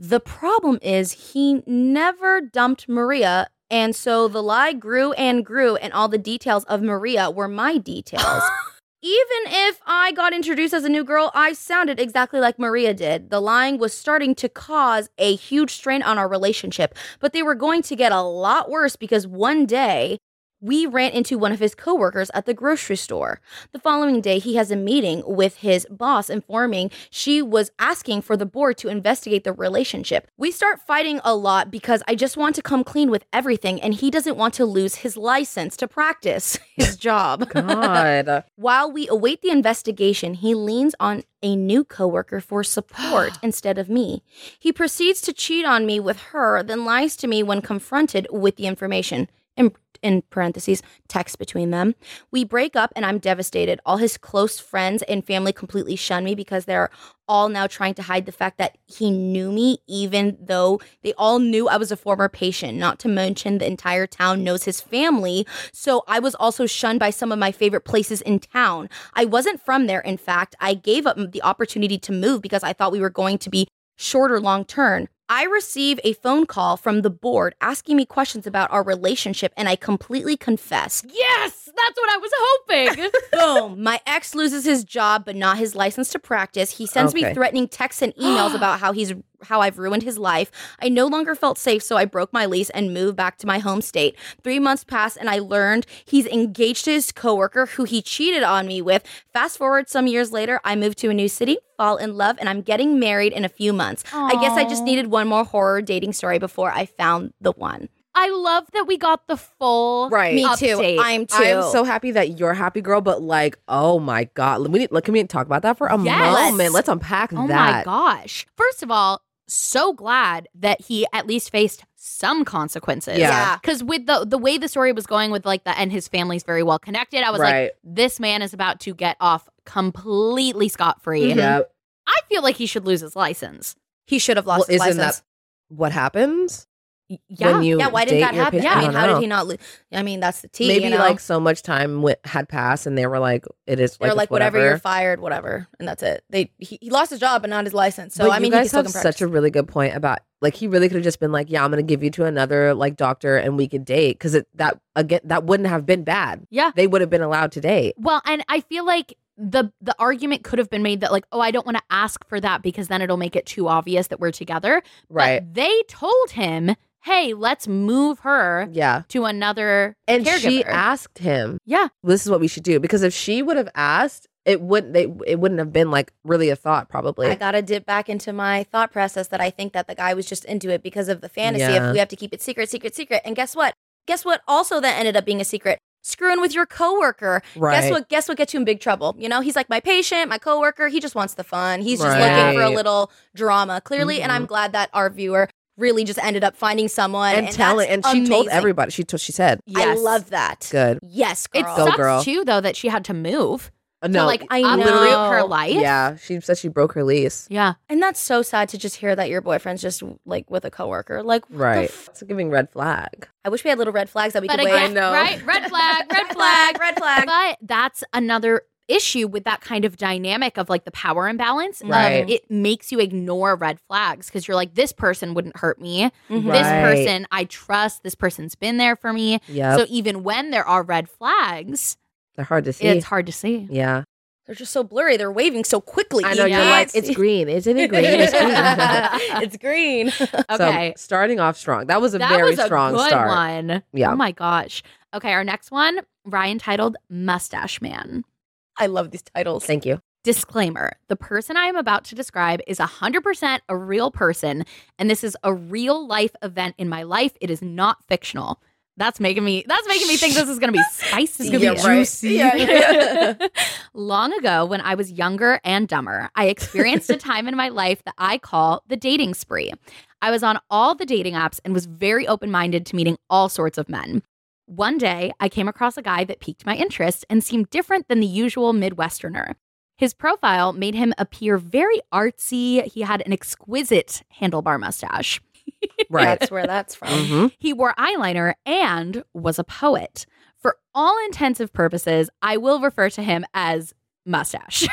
The problem is he never dumped Maria. And so the lie grew and grew, and all the details of Maria were my details. Even if I got introduced as a new girl, I sounded exactly like Maria did. The lying was starting to cause a huge strain on our relationship, but they were going to get a lot worse because one day we ran into one of his coworkers at the grocery store. The following day, he has a meeting with his boss informing she was asking for the board to investigate the relationship. We start fighting a lot because I just want to come clean with everything, and he doesn't want to lose his license to practice his job. God. While we await the investigation, he leans on a new coworker for support instead of me. He proceeds to cheat on me with her, then lies to me when confronted with the information. In, in parentheses, text between them. We break up and I'm devastated. All his close friends and family completely shun me because they're all now trying to hide the fact that he knew me, even though they all knew I was a former patient. Not to mention the entire town knows his family. So I was also shunned by some of my favorite places in town. I wasn't from there. In fact, I gave up the opportunity to move because I thought we were going to be short or long term. I receive a phone call from the board asking me questions about our relationship, and I completely confess. Yes, that's what I was hoping. Boom. My ex loses his job, but not his license to practice. He sends Okay. me threatening texts and emails about how he's how I've ruined his life. I no longer felt safe, so I broke my lease and moved back to my home state. Three months passed, and I learned he's engaged to his coworker who he cheated on me with. Fast forward some years later, I moved to a new city, fall in love, and I'm getting married in a few months. I guess I just needed one more horror dating story before I found the one. I love that we got the full Right. Me update. too. I'm too. I'm so happy that you're happy, girl, but like, oh my God. We need, like, can we talk about that for a Yes. moment? Let's unpack Oh that. my gosh. First of all, so glad that he at least faced some consequences. Yeah. Yeah. Because with the the way the story was going with like the and his family's very well connected, I was Right. like, this man is about to get off completely scot-free. Yep. I feel like he should lose his license. He should have Well, lost his isn't license. that what happens? Yeah. When you yeah, why date didn't that your happen? patient? I mean, don't how know. did he not lose? I mean, that's the tea. Maybe you know? like so much time went, had passed and they were like, it is They're like, like, it's whatever, whatever, you're fired, whatever, and that's it. They he, he lost his job, but not his license. So But I you mean, he guys can still have can such practice. a really good point about like he really could have just been like, yeah, I'm gonna give you to another like doctor and we could date because it that again that wouldn't have been bad. Yeah. They would have been allowed to date. Well, and I feel like the the argument could have been made that like, oh, I don't want to ask for that because then it'll make it too obvious that we're together. Right. But they told him, hey, let's move her Yeah. to another And caregiver. she asked him, Yeah. this is what we should do. Because if she would have asked, it wouldn't they it wouldn't have been like really a thought probably. I gotta dip back into my thought process that I think that the guy was just into it because of the fantasy Yeah. of we have to keep it secret, secret, secret. And guess what? Guess what? Also, that ended up being a secret. Screwing with your coworker. Right. Guess what? Guess what gets you in big trouble? You know, he's like my patient, my coworker. He just wants the fun. He's just looking for a Right. little drama, clearly. And I'm glad that our viewer really just ended up finding someone and, and telling that's and she told amazing. everybody. She told she said, I love that. Good. Yes, It girl. Go, sucks girl. too, though, that she had to move Uh, to no, like I uproot know. her life. yeah, she said she broke her lease. Yeah. And that's so sad to just hear that your boyfriend's just like with a coworker. Like, what the Right. f- It's a giving red flag. I wish we had little red flags that we But could again, wave. right? Red flag, red Red flag. flag, red flag. But that's another issue with that kind of dynamic of like the power imbalance. Right. Of it makes you ignore red flags because you're like, this person wouldn't hurt me. Mhm. This Right. person I trust. This person's been there for me. Yep. So even when there are red flags, They're hard to see. it's hard to see. yeah. They're just so blurry. They're waving so quickly. I know You you're like, can't it's see- green. Isn't it green? It's green. it's green. Okay. So starting off strong. That was a that very was a strong good start. one. Yeah. Oh my gosh. Okay, our next one, Ryan titled Mustache Man. I love these titles. Thank you. Disclaimer, the person I am about to describe is one hundred percent a real person, and this is a real life event in my life. It is not fictional. That's making me that's making me think this is going to be spicy. This is going to Yeah, be right. juicy. Yeah, yeah. Long ago, when I was younger and dumber, I experienced a time in my life that I call the dating spree. I was on all the dating apps and was very open-minded to meeting all sorts of men. One day, I came across a guy that piqued my interest and seemed different than the usual Midwesterner. His profile made him appear very artsy. He had an exquisite handlebar mustache. Right. That's where that's from. hmm He wore eyeliner and was a poet. For all intensive purposes, I will refer to him as Mustache.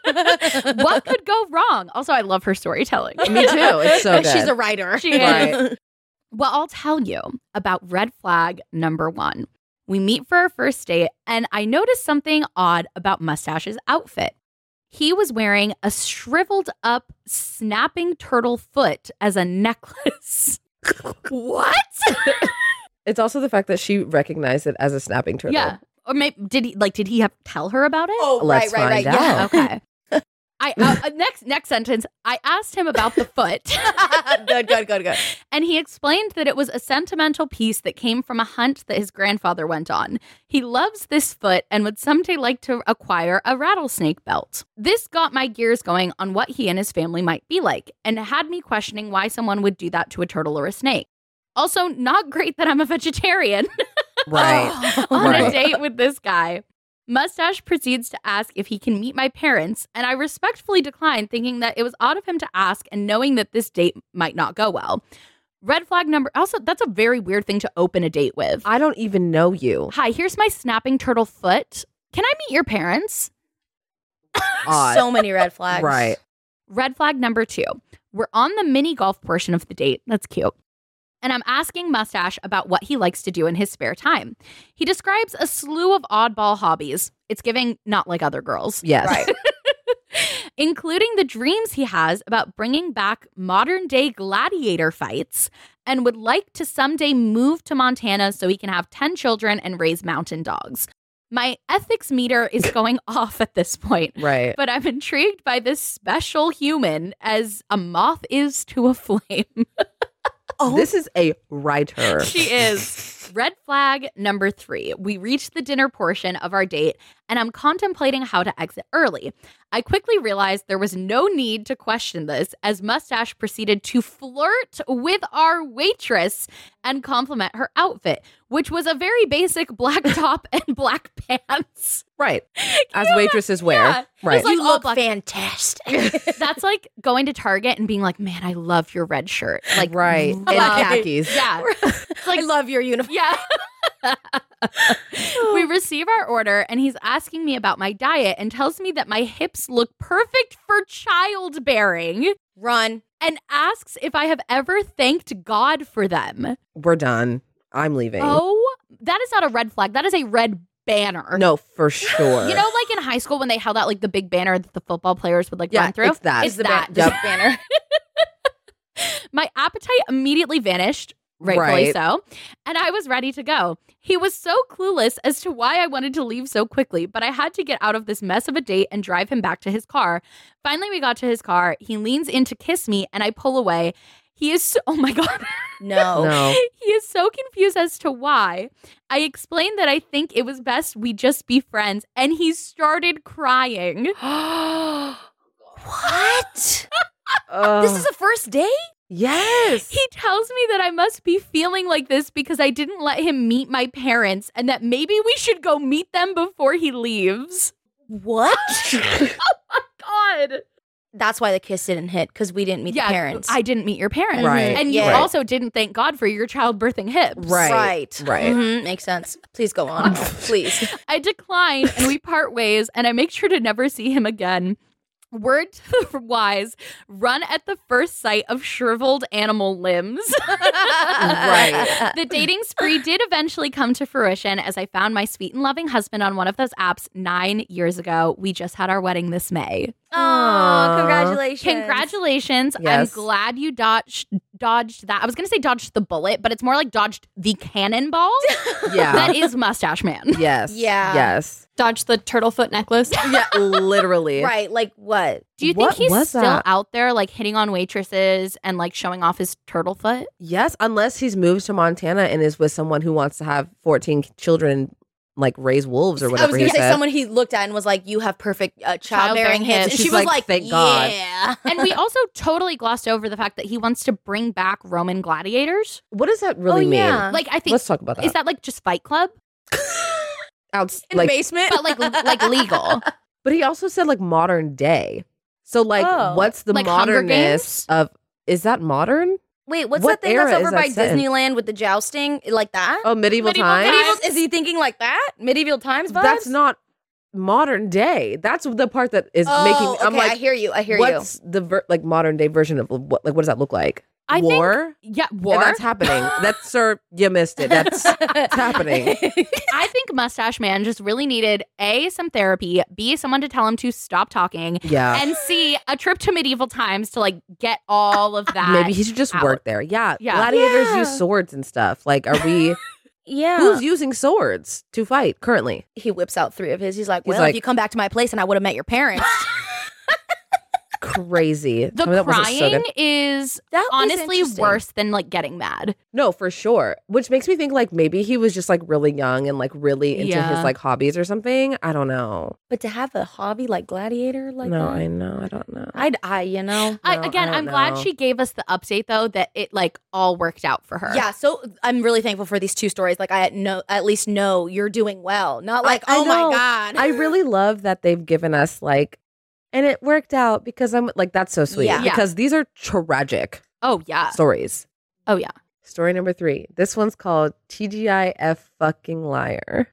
What could go wrong? Also, I love her storytelling. Me too. It's so good. She's a writer. She is. Right. Well, I'll tell you about red flag number one. We meet for our first date, and I noticed something odd about Mustache's outfit. He was wearing a shriveled up snapping turtle foot as a necklace. What? It's also the fact that she recognized it as a snapping turtle. Yeah. Or maybe did he like did he have to tell her about it? Oh, Let's right, right, right. find Yeah. out. Okay. I uh, next next sentence. I asked him about the foot. good, good, good, good. And he explained that it was a sentimental piece that came from a hunt that his grandfather went on. He loves this foot and would someday like to acquire a rattlesnake belt. This got my gears going on what he and his family might be like, and had me questioning why someone would do that to a turtle or a snake. Also, not great that I'm a vegetarian. Right. on Right. a date with this guy. Mustache proceeds to ask if he can meet my parents, and I respectfully declined, thinking that it was odd of him to ask and knowing that this date might not go well. Red flag number, also, that's a very weird thing to open a date with. I don't even know you. Hi, here's my snapping turtle foot. Can I meet your parents? Odd. So many red flags. Right. Red flag number two. We're on the mini golf portion of the date. That's cute. And I'm asking Mustache about what he likes to do in his spare time. He describes a slew of oddball hobbies. It's giving not like other girls. Yes. Right. Including the dreams he has about bringing back modern day gladiator fights and would like to someday move to Montana so he can have ten children and raise mountain dogs. My ethics meter is going off at this point. Right. But I'm intrigued by this special human as a moth is to a flame. Oh, This is a writer. She is. Red flag number three. We reached the dinner portion of our date, and I'm contemplating how to exit early. I quickly realized there was no need to question this, as Mustache proceeded to flirt with our waitress and compliment her outfit, which was a very basic black top and black pants. Right. As you waitresses wear. Yeah. Right. It's like you all look black. fantastic. That's like going to Target and being like, man, I love your red shirt. Like, right. And love- khakis. Yeah. It's like, I love your uniform. yeah. We receive our order, and he's asking me about my diet and tells me that my hips look perfect for childbearing Run. and asks if I have ever thanked God for them. We're done. I'm leaving. Oh, that is not a red flag. That is a red banner. No, for sure. You know, like in high school when they held out like the big banner that the football players would like Yeah, run through? it's that. It's It's the that. ban- Just Yep. banner. My appetite immediately vanished, rightfully Right. so, and I was ready to go. He was so clueless as to why I wanted to leave so quickly, but I had to get out of this mess of a date and drive him back to his car. Finally, we got to his car. He leans in to kiss me, and I pull away. He is so, oh my God. No. No. He is so confused as to why. I explained that I think it was best we just be friends, and he started crying. What? Ugh. This is a first date? Yes. He tells me that I must be feeling like this because I didn't let him meet my parents and that maybe we should go meet them before he leaves. What? Oh my God. That's why the kiss didn't hit, because we didn't meet Yeah, the parents. I didn't meet your parents. Right. And you Yeah. also didn't thank God for your childbirthing hips. Right. Right. Right. Mhm, makes sense. Please go on. Please. I decline and we part ways, and I make sure to never see him again. Word to the wise, run at the first sight of shriveled animal limbs. Right. The dating spree did eventually come to fruition as I found my sweet and loving husband on one of those apps nine years ago. We just had our wedding this May. Oh, congratulations. Congratulations. Yes. I'm glad you dodged dodged that. I was going to say dodged the bullet, but it's more like dodged the cannonball. Yeah. That is Mustache Man. Yes. Yeah. Yes. Dodge the turtle foot necklace. Yeah, literally. Right. Like what? Do you What think he's was still that? out there like hitting on waitresses and like showing off his turtle foot? Yes, unless he's moved to Montana and is with someone who wants to have fourteen children, like raise wolves or I whatever was he going to say said. someone he looked at and was like, you have perfect uh, childbearing Childbearing hips. hips. And she She's was like, like, "Thank God." yeah. And we also totally glossed over the fact that he wants to bring back Roman gladiators. What does that really Oh, mean? yeah. Like I think Let's talk about that. is that like just Fight Club, Outs- In like, the basement. but like like legal? but he also said like modern day. So like, Oh. what's the Like Hunger modernness of? Is that modern? Wait, what's What that thing that's era over is that by set in? Disneyland with the jousting? Like that? Oh, medieval, Medieval times. Medieval, is he thinking like that? Medieval times vibes? That's not modern day. That's the part that is Oh, making. I'm okay, like, I hear you. I hear what's the ver- like modern day version of what? Like, what does that look like? I War. think, yeah, And war. that's happening. That's sir, you missed it. That's it's happening. I think Mustache Man just really needed A, some therapy, B, someone to tell him to stop talking, Yeah. and C, a trip to medieval times to like get all of that. Maybe he should just out. work there. Yeah. Yeah. Gladiators Yeah. use swords and stuff. Like, are we? Yeah. Who's using swords to fight currently? He whips out three of his. He's like, He's well, like- if you come back to my place and I would have met your parents. Crazy. The Tell me that wasn't so crying good. is That was honestly interesting. worse than like getting mad. No, for sure. Which makes me think like maybe he was just like really young and like really into Yeah. his like hobbies or something. I don't know. But to have a hobby like gladiator, like no, that, I know. I don't know. I'd, I, you know, I, No, again, I don't I'm glad know. she gave us the update though that it like all worked out for her. yeah. So I'm really thankful for these two stories. Like I know, at least know you're doing well. Not like, I oh know. my god. I really love that they've given us like, and it worked out because I'm like, that's so sweet. Yeah. Yeah. Because these are tragic Oh yeah. stories. Oh yeah. Story number three. This one's called T G I F fucking liar.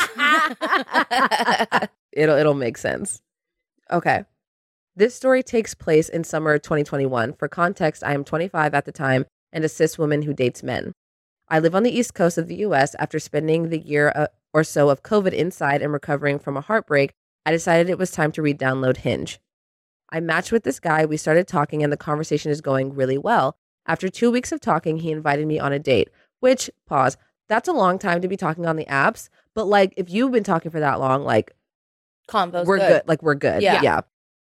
it'll it'll make sense. Okay. This story takes place in summer of twenty twenty-one. For context, I am twenty-five at the time and a cis woman who dates men. I live on the East Coast of the U S. After spending the year uh, or so of COVID inside and recovering from a heartbreak, I decided it was time to re-download Hinge. I matched with this guy, we started talking, and the conversation is going really well. After two weeks of talking, he invited me on a date, which, pause, that's a long time to be talking on the apps, but like, if you've been talking for that long, like, Convo's we're good. good. Like, we're good. Yeah. Yeah.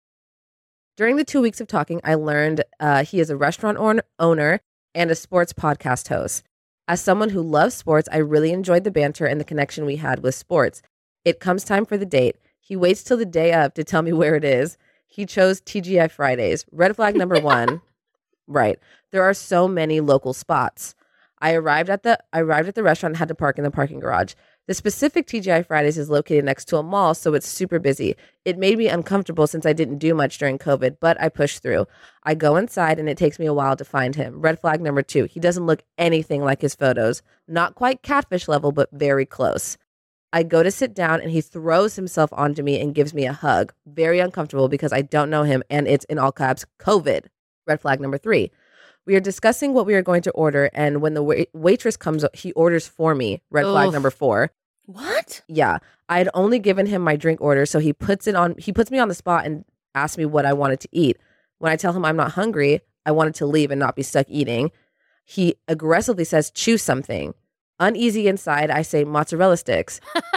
During the two weeks of talking, I learned uh, he is a restaurant own- owner and a sports podcast host. As someone who loves sports, I really enjoyed the banter and the connection we had with sports. It comes time for the date. He waits till the day of to tell me where it is. He chose T G I Fridays. Red flag number one. Right. There are so many local spots. I arrived at the I arrived at the restaurant and had to park in the parking garage. The specific T G I Fridays is located next to a mall, so it's super busy. It made me uncomfortable since I didn't do much during COVID, but I pushed through. I go inside and it takes me a while to find him. Red flag number two. He doesn't look anything like his photos. Not quite catfish level, but very close. I go to sit down and he throws himself onto me and gives me a hug. Very uncomfortable because I don't know him and it's in all caps COVID. Red flag number three. We are discussing what we are going to order, and when the wait- waitress comes, he orders for me. Red flag Oof. number four. What? Yeah, I had only given him my drink order, so he puts it on. He puts me on the spot and asks me what I wanted to eat. When I tell him I'm not hungry, I wanted to leave and not be stuck eating. He aggressively says, "Choose something." Uneasy inside, I say mozzarella sticks,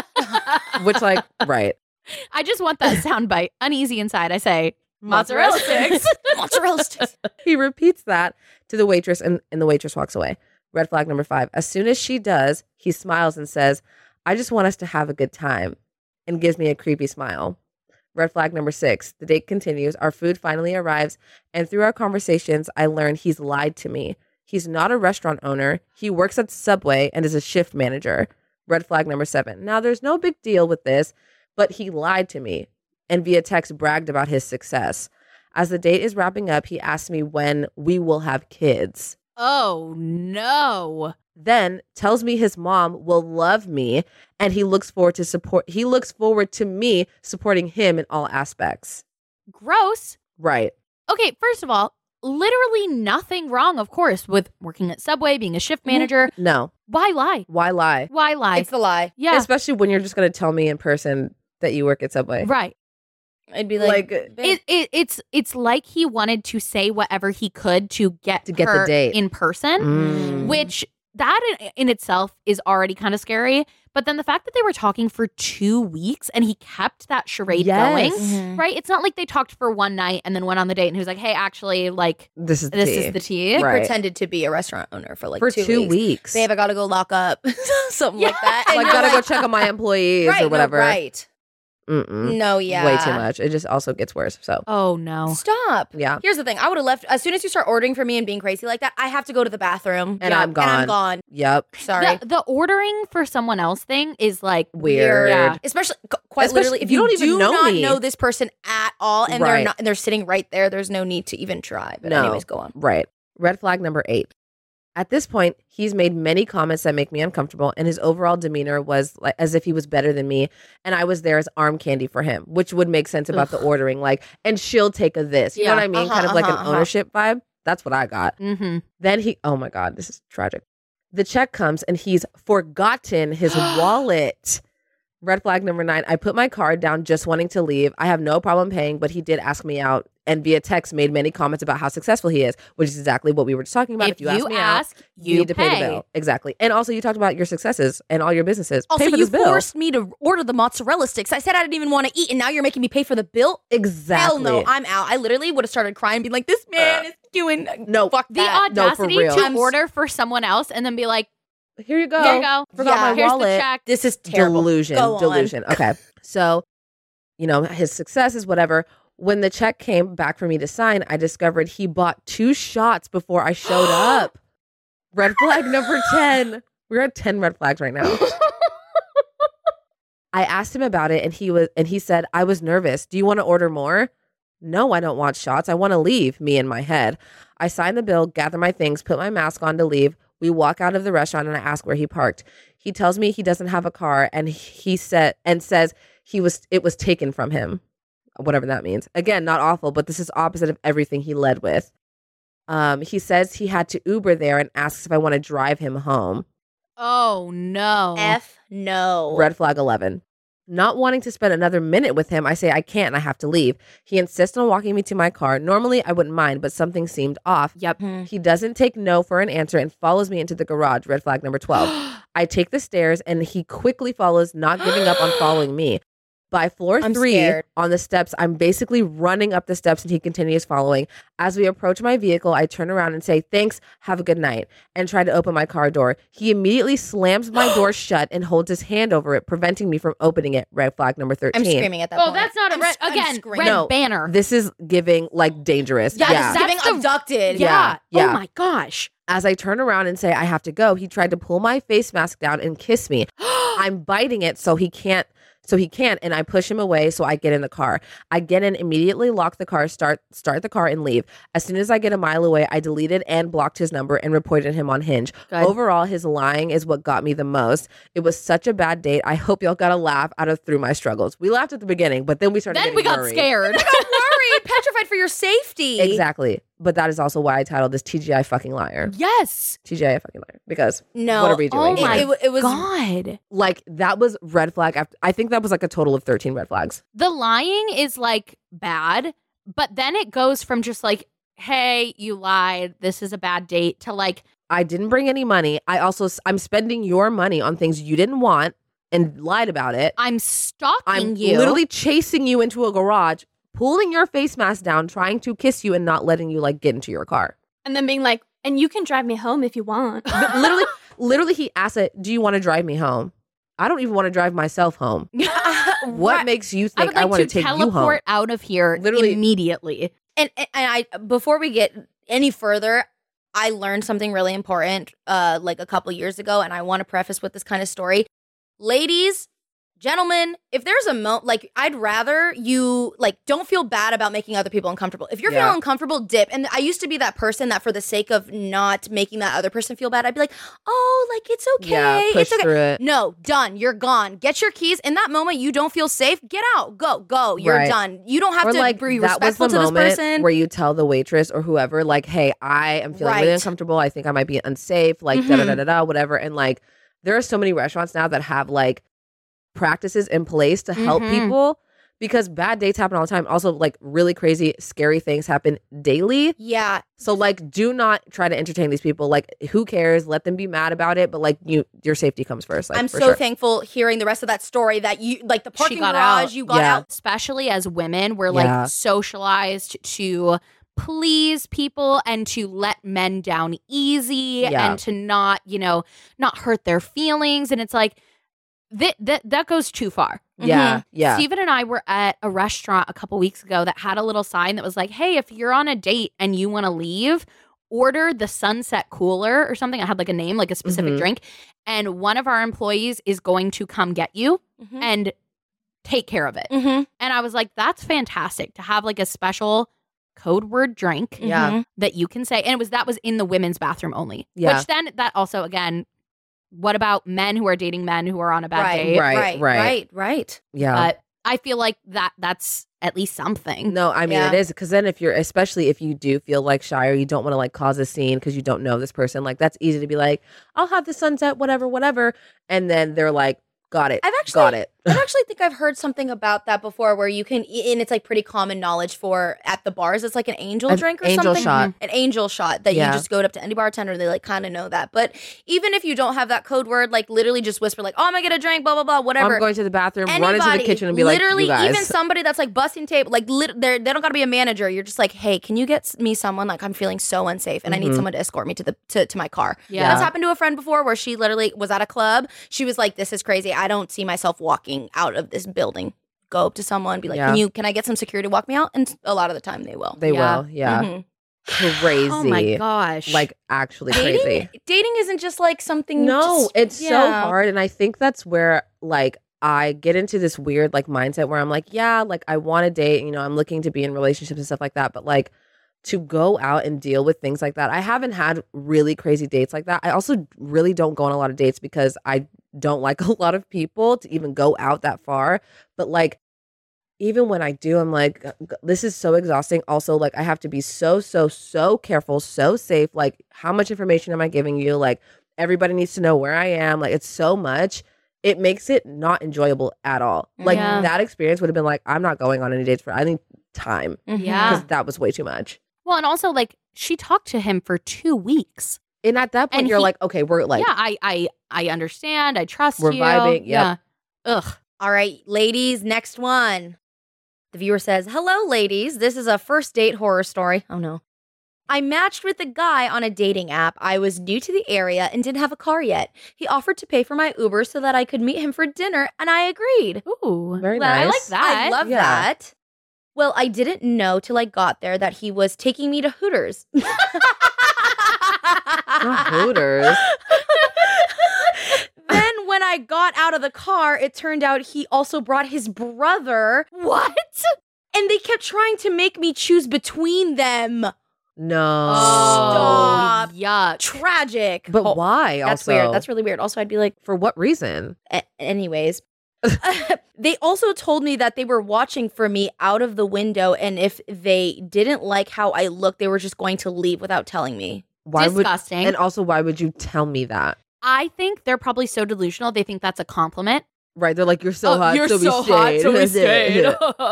which like right. I just want that sound bite. Uneasy inside, I say mozzarella sticks. Mozzarella sticks. He repeats that to the waitress, and, and the waitress walks away. Red flag number five. As soon as she does, he smiles and says, "I just want us to have a good time," and gives me a creepy smile. Red flag number six. The date continues. Our food finally arrives, and through our conversations, I learn he's lied to me. He's not a restaurant owner. He works at Subway and is a shift manager. Red flag number seven. Now, there's no big deal with this, but he lied to me and via text bragged about his success. As the date is wrapping up, he asked me when we will have kids. Oh no. Then tells me his mom will love me and he looks forward to support he looks forward to me supporting him in all aspects. Gross. Right. Okay, first of all, literally nothing wrong, of course, with working at Subway, being a shift manager. No. Why lie? Why lie? Why lie? It's the lie. yeah. Especially when you're just going to tell me in person that you work at Subway. Right. It'd be like, Like, babe, It, it it's it's like he wanted to say whatever he could to get To get the her date. in person, Mm. which that in, in itself is already kind of scary. But then the fact that they were talking for two weeks and he kept that charade Yes. going, Mhm. right? It's not like they talked for one night and then went on the date and he was like, "Hey, actually, like This is the this tea. is the tea." he Right. pretended to be a restaurant owner for like For two, two weeks. weeks. Babe, I gotta go lock up. Something like that. And like, you're gotta go check on my employees right, or whatever. No, right. Mm-mm. No, yeah. Way too much. It just also gets worse. So, Oh no. Stop. yeah. Here's the thing. I would have left as soon as you start ordering for me and being crazy like that. I have to go to the bathroom. And Yeah, I'm gone. And I'm gone. Yep. Sorry. The, the ordering for someone else thing is like Weird. Yeah. Especially, qu- quite Especially literally, if if you you, don't even do know not me. know this person at all, and Right. they're not, and they're sitting right there. There's no need to even try. But No. anyways, go on. Right. Red flag number eight. At this point, he's made many comments that make me uncomfortable, and his overall demeanor was like as if he was better than me, and I was there as arm candy for him, which would make sense about Ugh. the ordering. Like, and she'll take a this. You Yeah, know what I mean? uh-huh, kind of like uh-huh, an uh-huh. ownership vibe. That's what I got. Mm-hmm. Then he, oh my God, this is tragic. The check comes, and he's forgotten his wallet. Red flag number nine. I put my card down just wanting to leave. I have no problem paying, but he did ask me out and via text made many comments about how successful he is, which is exactly what we were just talking about. If If you, you ask me ask, out, you you need to pay the pay. bill. Exactly. And also you talked about your successes and all your businesses. Also, pay for you this bill. forced me to order the mozzarella sticks. I said I didn't even want to eat, and now you're making me pay for the bill? Exactly. Hell no, I'm out. I literally would have started crying, being like, this man is doing no, fuck The that. No, for audacity real. to I'm s- order for someone else and then be like, Here you go. here you go. Forgot Yeah. my Here's wallet. the check. This is terrible. Delusion. Go on. Delusion. Okay. So, you know, his successes, whatever. When the check came back for me to sign, I discovered he bought two shots before I showed up. Red flag number ten. We're at ten red flags right now. I asked him about it and he was and he said, I was nervous. Do you want to order more? No, I don't want shots. I want to leave, me in my head. I sign the bill, gather my things, put my mask on to leave. We walk out of the restaurant and I ask where he parked. He tells me he doesn't have a car and he said and says he was it was taken from him. Whatever that means. Again, not awful, but this is opposite of everything he led with. Um, he says he had to Uber there and asks if I want to drive him home. Oh, no. F no. Red flag eleven. Not wanting to spend another minute with him, I say I can't and I have to leave. He insists on walking me to my car. Normally, I wouldn't mind, but something seemed off. Yep. He doesn't take no for an answer and follows me into the garage. Red flag number twelve. I take the stairs and he quickly follows, not giving up on following me. By floor I'm three scared. on the steps, I'm basically running up the steps and he continues following. As we approach my vehicle, I turn around and say, thanks, have a good night, and try to open my car door. He immediately slams my door shut and holds his hand over it, preventing me from opening it. Red flag number thirteen. I'm screaming at that Oh, point. that's not a I'm red, s- I'm again, screaming. red No, banner. This is giving like dangerous. Yeah, yeah. this is giving That's the- abducted. yeah. yeah. Oh, my gosh. As I turn around and say I have to go, he tried to pull my face mask down and kiss me. I'm biting it so he can't, so he can't, and I push him away so I get in the car. I get in, immediately lock the car, start start the car, and leave. As soon as I get a mile away, I deleted and blocked his number and reported him on Hinge. Good. Overall, his lying is what got me the most. It was such a bad date. I hope y'all got a laugh out of through my struggles. We laughed at the beginning, but then we started Then getting we got worried. scared. I got worried, petrified for your safety. Exactly. But that is also why I titled this T G I fucking liar. Yes. T G I fucking liar. Because No. what are we Oh doing? my here? It, it was God. Like that was red flag after I think that was like a total of thirteen red flags. The lying is like bad, but then it goes from just like, hey, you lied, this is a bad date, to like, I didn't bring any money. I also I'm spending your money on things you didn't want and lied about it. I'm stalking I'm you. literally chasing you into a garage, pulling your face mask down, trying to kiss you and not letting you like get into your car. And then being like, and you can drive me home if you want. But literally literally he asked it, "Do you want to drive me home?" I don't even want to drive myself home. What Right. makes you I think would I, like want to to take you home? teleport out of here Literally- immediately. and, and I before we get any further, I learned something really important uh like a couple years ago, and I want to preface with this kind of story. Ladies, gentlemen, if there's a mo like I'd rather you like don't feel bad about making other people uncomfortable. If you're Yeah. feeling uncomfortable, dip. And I used to be that person that for the sake of not making that other person feel bad, I'd be like, "Oh, like it's okay. Yeah, push it's okay." through it. No, done. You're gone. Get your keys. In that moment, you don't feel safe. Get out. Go. Go. You're Right. done. You don't have Or to like be that was respectful the to this moment person. where you tell the waitress or whoever, like, "Hey, I am feeling really Right. uncomfortable. I think I might be unsafe." Like, da da da da da, whatever. And like, there are so many restaurants now that have like practices in place to help Mhm. people because bad dates happen all the time. Also, like really crazy, scary things happen daily. yeah. So like, do not try to entertain these people. Like, who cares? Let them be mad about it. But like, you, your safety comes first. Like, I'm for so sure. thankful hearing the rest of that story that you like the parking got garage. out. You got Yeah. out. Especially as women, we're Yeah. like socialized to please people and to let men down easy Yeah. and to not, you know, not hurt their feelings. And it's like, that that, that goes too far. Yeah, yeah. Steven and I were at a restaurant a couple weeks ago that had a little sign that was like, hey, if you're on a date and you want to leave, order the Sunset Cooler or something. I had like a name, like a specific Mhm. drink. And one of our employees is going to come get you Mhm. and take care of it. Mm-hmm. And I was like, that's fantastic to have like a special code word drink Yeah. Mhm. that you can say. And it was that was in the women's bathroom only. Yeah. Which then that also, again, what about men who are dating men who are on a bad Right, date? Right, right, right. right, right. Yeah. But I feel like that that's at least something. No, I mean Yeah. it is, because then if you're, especially if you do feel like shy or you don't want to like cause a scene because you don't know this person, like that's easy to be like, I'll have the sunset, whatever, whatever, and then they're like, got it, I've actually got it. I actually think I've heard something about that before, where you can, and it's like pretty common knowledge for at the bars. It's like an angel An drink or angel something. shot. An angel shot that Yeah. you just go up to any bartender and they like kind of know that. But even if you don't have that code word, like literally just whisper like, "Oh, I'm gonna get a drink," blah blah blah, whatever. I'm going to the bathroom, run into the Anybody, kitchen and be literally, like, you guys. even somebody that's like busting tape, like lit- they're, they don't got to be a manager. You're just like, hey, can you get me someone? Like, I'm feeling so unsafe, and I need Mhm. someone to escort me to the to, to my car. Yeah. That's happened to a friend before, where she literally was at a club. She was like, this is crazy. I don't see myself walking out of this building. Go up to someone, be like, Yeah. can you? Can I get some security to walk me out? And a lot of the time, they will. They Yeah. will, yeah. Mhm. Crazy. Oh my gosh. Like actually Dating, crazy. dating isn't just like something. No, just- it's so yeah. hard. And I think that's where like I get into this weird like mindset where I'm like, yeah, like I want to date, you know, I'm looking to be in relationships and stuff like that. But like to go out and deal with things like that, I haven't had really crazy dates like that. I also really don't go on a lot of dates because I don't like a lot of people to even go out that far. But like, even when I do, I'm like, this is so exhausting. Also, like, I have to be so, so, so careful, so safe. Like, how much information am I giving you? Like, everybody needs to know where I am. Like, it's so much. It makes it not enjoyable at all. Like, Yeah. that experience would have been like, I'm not going on any dates for, I need time. Mhm. Yeah. Because that was way too much. Well, and also like she talked to him for two weeks. And at that point, And you're he- like, okay, we're like, yeah, I I I understand. I trust We're you. vibing, yep. Yeah. Ugh. All right, ladies, next one. The viewer says, hello, ladies. This is a first date horror story. Oh, no. I matched with a guy on a dating app. I was new to the area and didn't have a car yet. He offered to pay for my Uber so that I could meet him for dinner, and I agreed. Ooh. Very Well, I like nice. that. I love Yeah. that. Well, I didn't know till I got there that he was taking me to Hooters. Not Hooters. Then when I got out of the car, it turned out he also brought his brother. What? And they kept trying to make me choose between them. No. Stop. Yuck. Tragic. But Oh, why? That's also? weird. That's really weird. Also, I'd be like, For what reason? a- anyways. They also told me that they were watching for me out of the window, and if they didn't like how I looked, they were just going to leave without telling me. Why would? Disgusting. And also, why would you tell me that? I think they're probably so delusional. They think that's a compliment. Right? They're like, you're so Oh, hot. you're so, so we hot, stayed. so we stayed.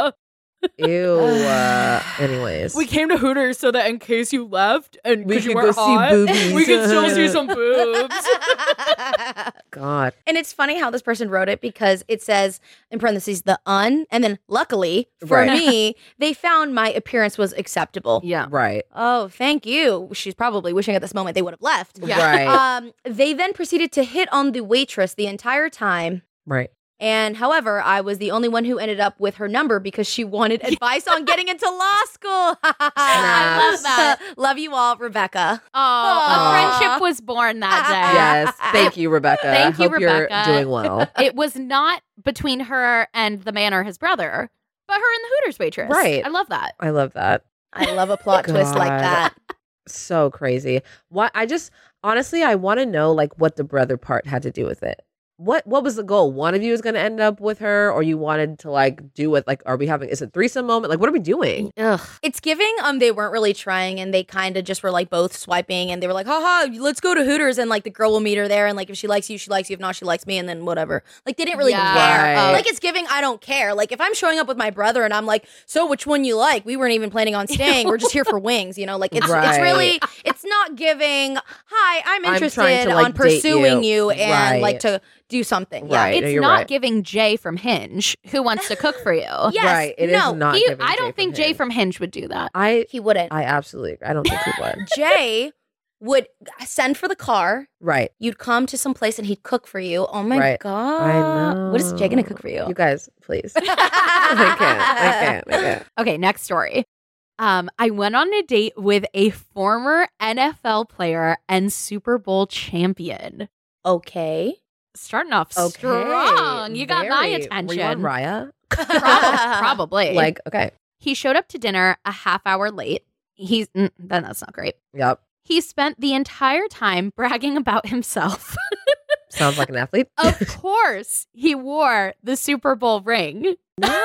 Ew. Uh, anyways, We came to Hooters so that in case you left and We because you could weren't go see hot, boobies. we could still see some boobs. God. And it's funny how this person wrote it, because it says in parentheses the un, and then luckily for Right. me, they found my appearance was acceptable. Yeah. Right. Oh, thank you. She's probably wishing at this moment they would have left. Yeah. Right. Um, they then proceeded to hit on the waitress the entire time. right. And however, I was the only one who ended up with her number because she wanted advice on getting into law school. I love that. Love you all, Rebecca. Oh, Aw. a friendship was born that day. Yes. Thank you, Rebecca. Thank you, Hope you're Rebecca. doing well. It was not between her and the man or his brother, but her and the Hooters waitress. Right. I love that. I love that. I love a plot twist like God. that. So crazy. What? I just honestly, I want to know like what the brother part had to do with it. What what was the goal? One of you is going to end up with her, or you wanted to like do it? Like, are we having? Is it threesome moment? Like, what are we doing? Ugh. It's giving um they weren't really trying, and they kind of just were like both swiping, and they were like, haha, let's go to Hooters, and like the girl will meet her there, and like if she likes you, she likes you. If not, she likes me, and then whatever. Like they didn't really Yeah. care. Right. Like it's giving I don't care. Like if I'm showing up with my brother and I'm like, so which one you like? We weren't even planning on staying. We're just here for wings, you know? Like it's Right. it's really it's not giving, hi, I'm I'm interested trying to, like, on date pursuing you. you, and like Right. to do something. Yeah. Right. It's no, you're not right. giving Jay from Hinge who wants to cook for you. Yes, Right. It is no, not. He- giving I Jay don't from think Jay Hinge. from Hinge would do that. I He wouldn't. I absolutely. I don't think he would. Jay would send for the car. Right. You'd come to some place and he'd cook for you. Oh my Right. god! I know. What is Jay gonna cook for you? You guys, please. I can't. I can't. I can't. Okay, next story. Um, I went on a date with a former N F L player and Super Bowl champion. Okay. Starting off Okay. strong. You got my Very- attention. Were you on Raya? Prob- Probably. Like, okay. He showed up to dinner a half hour late. He's mm, then that's not great. Yep. He spent the entire time bragging about himself. Sounds like an athlete. Of course, he wore the Super Bowl ring.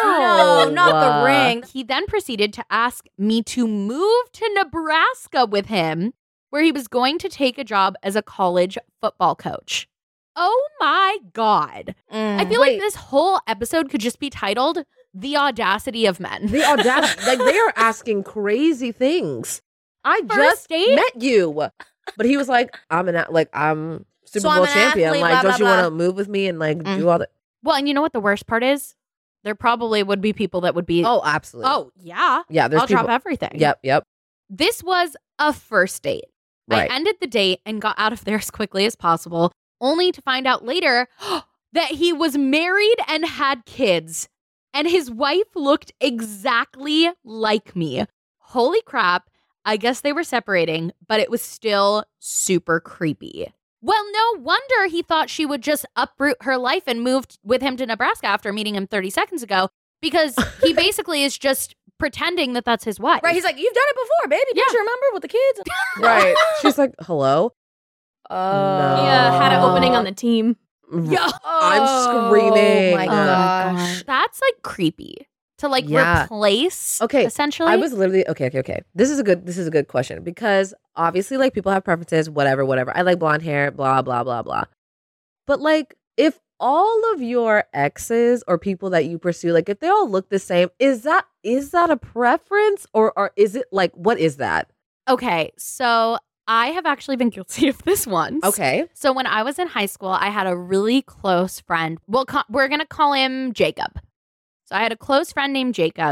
No, not uh, the ring. He then proceeded to ask me to move to Nebraska with him, where he was going to take a job as a college football coach. Oh my God. Mm. I feel Wait. like this whole episode could just be titled The Audacity of Men. The audacity. Like, they are asking crazy things. I First just date? met you. But he was like, I'm an, a- like, I'm Super So I'm Bowl an champion. athlete, like, blah, don't blah, you blah. want to move with me and, like, Mm. do all that? Well, and you know what the worst part is? There probably would be people that would be, Oh, absolutely. oh yeah, yeah. There's I'll people. drop everything. Yep, yep. This was a first date. Right. I ended the date and got out of there as quickly as possible, only to find out later that he was married and had kids, and his wife looked exactly like me. Holy crap. I guess they were separating, but it was still super creepy. Well, no wonder he thought she would just uproot her life and move with him to Nebraska after meeting him thirty seconds ago, because he basically is just pretending that that's his wife. Right, he's like, you've done it before, baby. Don't Yeah. you remember with the kids? Right. She's like, hello? Oh. Yeah, had an opening on the team. Yeah. I'm screaming. Oh my Oh gosh. my gosh. That's like creepy to like Yeah. replace. Okay, essentially. I was literally okay, okay, okay. This is a good this is a good question because obviously like people have preferences, whatever, whatever. I like blonde hair, blah, blah, blah, blah. But like if all of your exes or people that you pursue, like if they all look the same, is that is that a preference or or is it like what is that? Okay, so I have actually been guilty of this once. Okay. So when I was in high school, I had a really close friend. Well, co- we're going to call him Jacob. So I had a close friend named Jacob.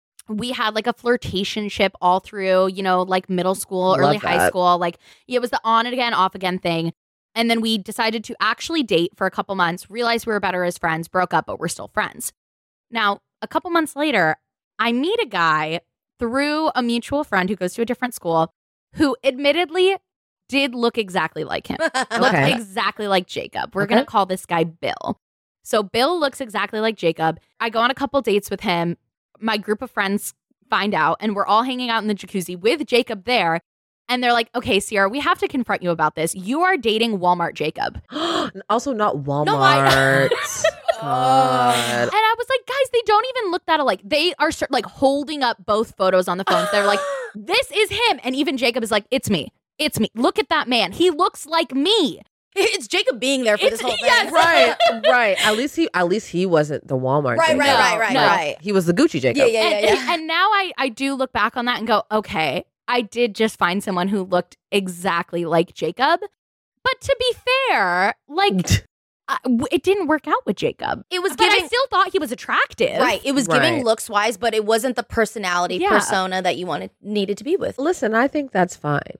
We had like a flirtationship all through, you know, like middle school, Love early high that. school. Like it was the on and again, off again thing. And then we decided to actually date for a couple months, realized we were better as friends, broke up, but we're still friends. Now, a couple months later, I meet a guy through a mutual friend who goes to a different school who admittedly did look exactly like him. Looked Okay. exactly like Jacob. We're Okay. going to call this guy Bill. So Bill looks exactly like Jacob. I go on a couple dates with him. My group of friends find out, and we're all hanging out in the jacuzzi with Jacob there. And they're like, okay, Sierra, we have to confront you about this. You are dating Walmart Jacob. Also not Walmart. No, I- God. And I was like, guys, they don't even look that alike. They are cer- like holding up both photos on the phones. They're like, this is him. And even Jacob is like, it's me. It's me. Look at that man. He looks like me. It's Jacob being there for It's- this whole thing. yes. Right, right. At least he at least he wasn't the Walmart. Right, Jacob. right, right, right, No. right. He was the Gucci Jacob. Yeah, yeah, yeah, and, yeah. and now I, I do look back on that and go, okay, I did just find someone who looked exactly like Jacob. But to be fair, like, I, w- it didn't work out with Jacob. It was But I giving still thought he was attractive. right. It was giving Right. looks wise, but it wasn't the personality Yeah. persona that you wanted needed to be with. Listen, I think that's fine.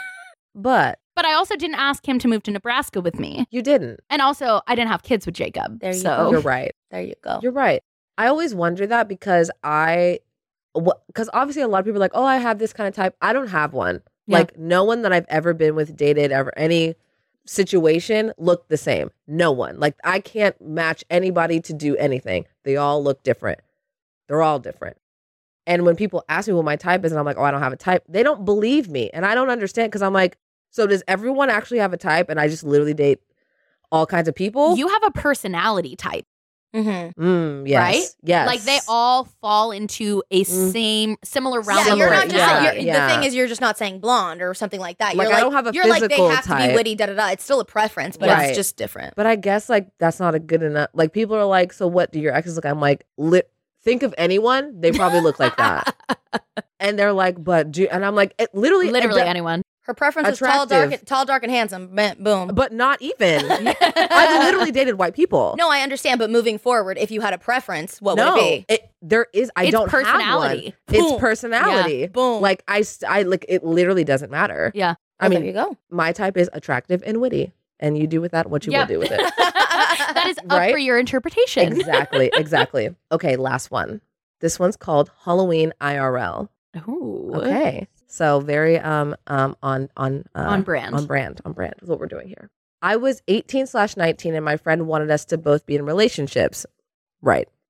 But But I also didn't ask him to move to Nebraska with me. you didn't. And also, I didn't have kids with Jacob. There you so. go. You're right. There you go. You're right. I always wonder that because I, because obviously a lot of people are like, oh, I have this kind of type. I don't have one. Yeah. Like no one that I've ever been with, dated, ever any situation looked the same. No one. Like I can't match anybody to do anything. They all look different. They're all different. And when people ask me what my type is, and I'm like, oh, I don't have a type, they don't believe me, and I don't understand because I'm like, so does everyone actually have a type? And I just literally date all kinds of people. You have a personality type, Mm-hmm. Mm, yes. right? Yes. Like they all fall into a Mm. same, similar realm Yeah, of you're not Similar, just yeah, saying, you're, yeah. the thing is you're just not saying blonde or something like that. Like, You're I like don't have a you're like they physical have to type. be witty, da da da. It's still a preference, but Right. it's just different. But I guess like that's not a good enough. Like people are like, so what do your exes look? I'm like, li- think of anyone, they probably look like that. And they're like, but do, and I'm like, it literally, literally it- anyone. Her preference is tall, dark, Attractive. tall, dark, and handsome. Bam, Boom. but not even. I've literally dated white people. No, I understand, but moving forward, if you had a preference, what no, would it be? it, there is. I It's don't personality. have one. It's Boom. personality. Yeah. Boom. Like I, st- I like it. Literally doesn't matter. Yeah. I Oh, mean, there you go. my type is attractive and witty, and you do with that what you Yep. will do with it. That is up Right? for your interpretation. Exactly. Exactly. Okay, last one. This one's called Halloween I R L. Ooh. Okay. So very um um on on uh, On brand. on brand on brand is what we're doing here. I was eighteen slash nineteen and my friend wanted us to both be in relationships. Right.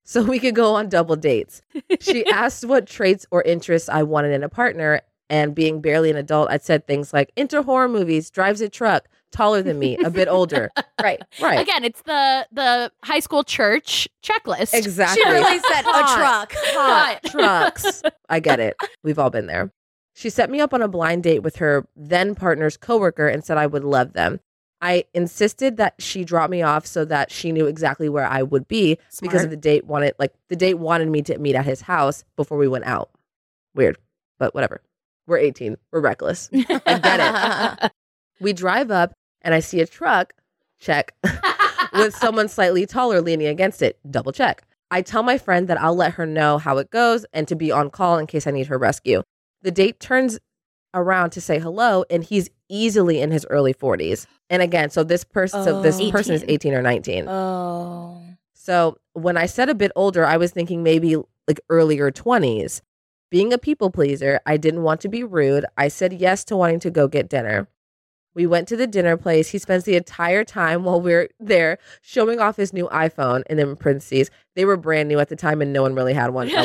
so we could go on double dates. She asked what traits or interests I wanted in a partner, and being barely an adult, I'd said things like into horror movies, drives a truck, taller than me, a bit older. Right. Right. Again, it's the the high school church checklist. Exactly. She really said a Hot, truck. Hot trucks. I get it. We've all been there. She set me up on a blind date with her then partner's coworker and said I would love them. I insisted that she drop me off so that she knew exactly where I would be Smart. because of the date wanted like the date wanted me to meet at his house before we went out. Weird, but whatever. We're eighteen. We're reckless. I get it. We drive up and I see a truck, check, with someone slightly taller leaning against it, double check. I tell my friend that I'll let her know how it goes and to be on call in case I need her rescue. The date turns around to say hello and he's easily in his early forties. And again, so this person, so this Oh. person is eighteen or nineteen. Oh. So when I said a bit older, I was thinking maybe like earlier twenties. Being a people pleaser, I didn't want to be rude. I said yes to wanting to go get dinner. We went to the dinner place. He spends the entire time while we're there showing off his new iPhone, and in parentheses, they were brand new at the time and no one really had one,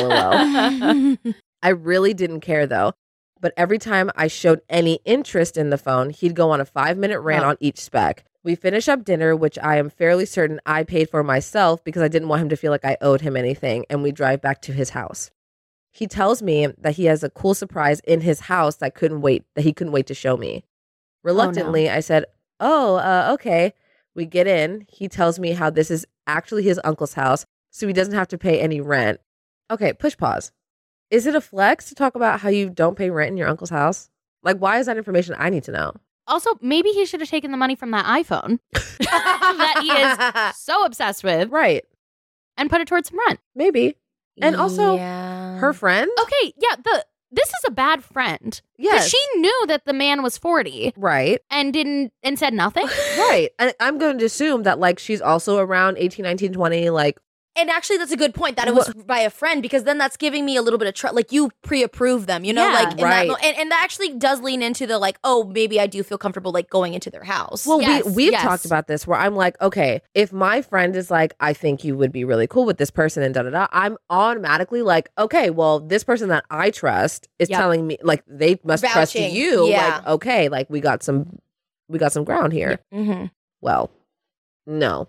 LOL. I really didn't care though. But every time I showed any interest in the phone, he'd go on a five minute rant Oh. on each spec. We finish up dinner, which I am fairly certain I paid for myself because I didn't want him to feel like I owed him anything. And we drive back to his house. He tells me that he has a cool surprise in his house that couldn't wait, that he couldn't wait to show me. Reluctantly, I said, oh, uh, okay. We get in. He tells me how this is actually his uncle's house, so he doesn't have to pay any rent. Okay, push pause. Is it a flex to talk about how you don't pay rent in your uncle's house? Like, why is that information I need to know? Also, maybe he should have taken the money from that iPhone that he is so obsessed with Right. and put it towards some rent. Maybe. And also, Yeah. her friend? Okay, yeah, the this is a bad friend. Yes. Because she knew that the man was forty Right. and didn't and said nothing. Right. And I'm going to assume that, like, she's also around eighteen, nineteen, twenty, like, And actually, that's a good point that it was by a friend, because then that's giving me a little bit of trust. Like, you pre-approve them, you know, Yeah. like in Right. that mo- and, and that actually does lean into the like, oh, maybe I do feel comfortable like going into their house. well, Yes, we, we've yes. talked about this where I'm like, okay, if my friend is like, I think you would be really cool with this person and da da da, I'm automatically like, okay, well, this person that I trust is Yep. telling me, like, they must trust Vouching. you. Yeah. Like, okay, like, we got some, we got some ground here. Mm-hmm. Well, no.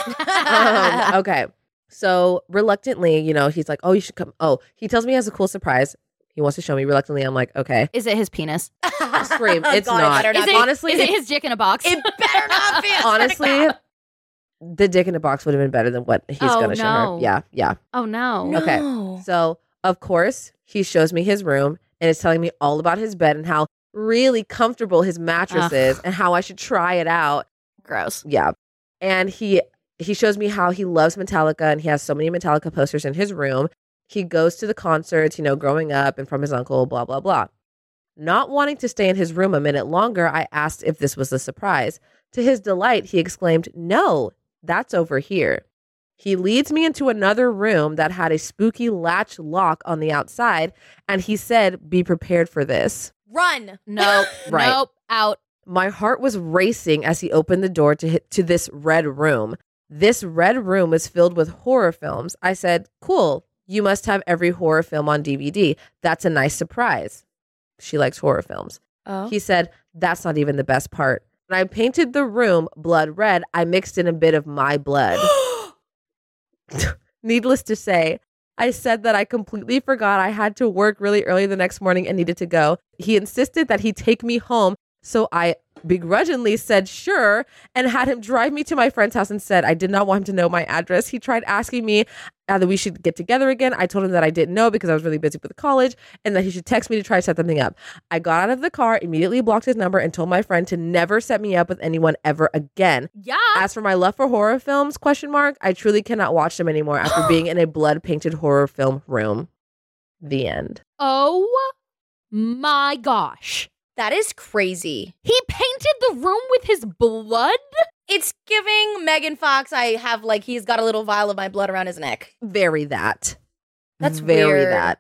um, okay. So reluctantly, you know, he's like, oh, you should come. Oh, he tells me he has a cool surprise. He wants to show me. Reluctantly, I'm like, okay. Is it his penis? Scream. It's God, not. It better Is not it, be. honestly, is it his dick in a box? It better not be. Honestly, the dick in the box would have been better than what he's Oh, going to show no. her. Yeah, yeah. oh no. No. Okay. So, of course, he shows me his room and is telling me all about his bed and how really comfortable his mattress Ugh. is and how I should try it out. Gross. Yeah. And he he shows me how he loves Metallica and he has so many Metallica posters in his room. He goes to the concerts, you know, growing up and from his uncle, blah, blah, blah. Not wanting to stay in his room a minute longer, I asked if this was a surprise. To his delight, he exclaimed, no, that's over here. He leads me into another room that had a spooky latch lock on the outside, and he said, be prepared for this. Run. Nope. Right. Nope. Out. My heart was racing as he opened the door to hit, to this red room. This red room was filled with horror films. I said, cool, you must have every horror film on D V D. That's a nice surprise. She likes horror films. Oh. He said, that's not even the best part. When I painted the room blood red, I mixed in a bit of my blood. Needless to say, I said that I completely forgot I had to work really early the next morning and needed to go. He insisted that he take me home, so I begrudgingly said sure and had him drive me to my friend's house and said I did not want him to know my address. He tried asking me uh, that we should get together again. I told him that I didn't know because I was really busy with college and that he should text me to try to set something up. I got out of the car, immediately blocked his number and told my friend to never set me up with anyone ever again. Yeah. As for my love for horror films, question mark, I truly cannot watch them anymore after being in a blood-painted horror film room. The end. Oh my gosh. That is crazy. He painted the room with his blood? It's giving Megan Fox. I have like he's got a little vial of my blood around his neck. Very that. That's very weird. that.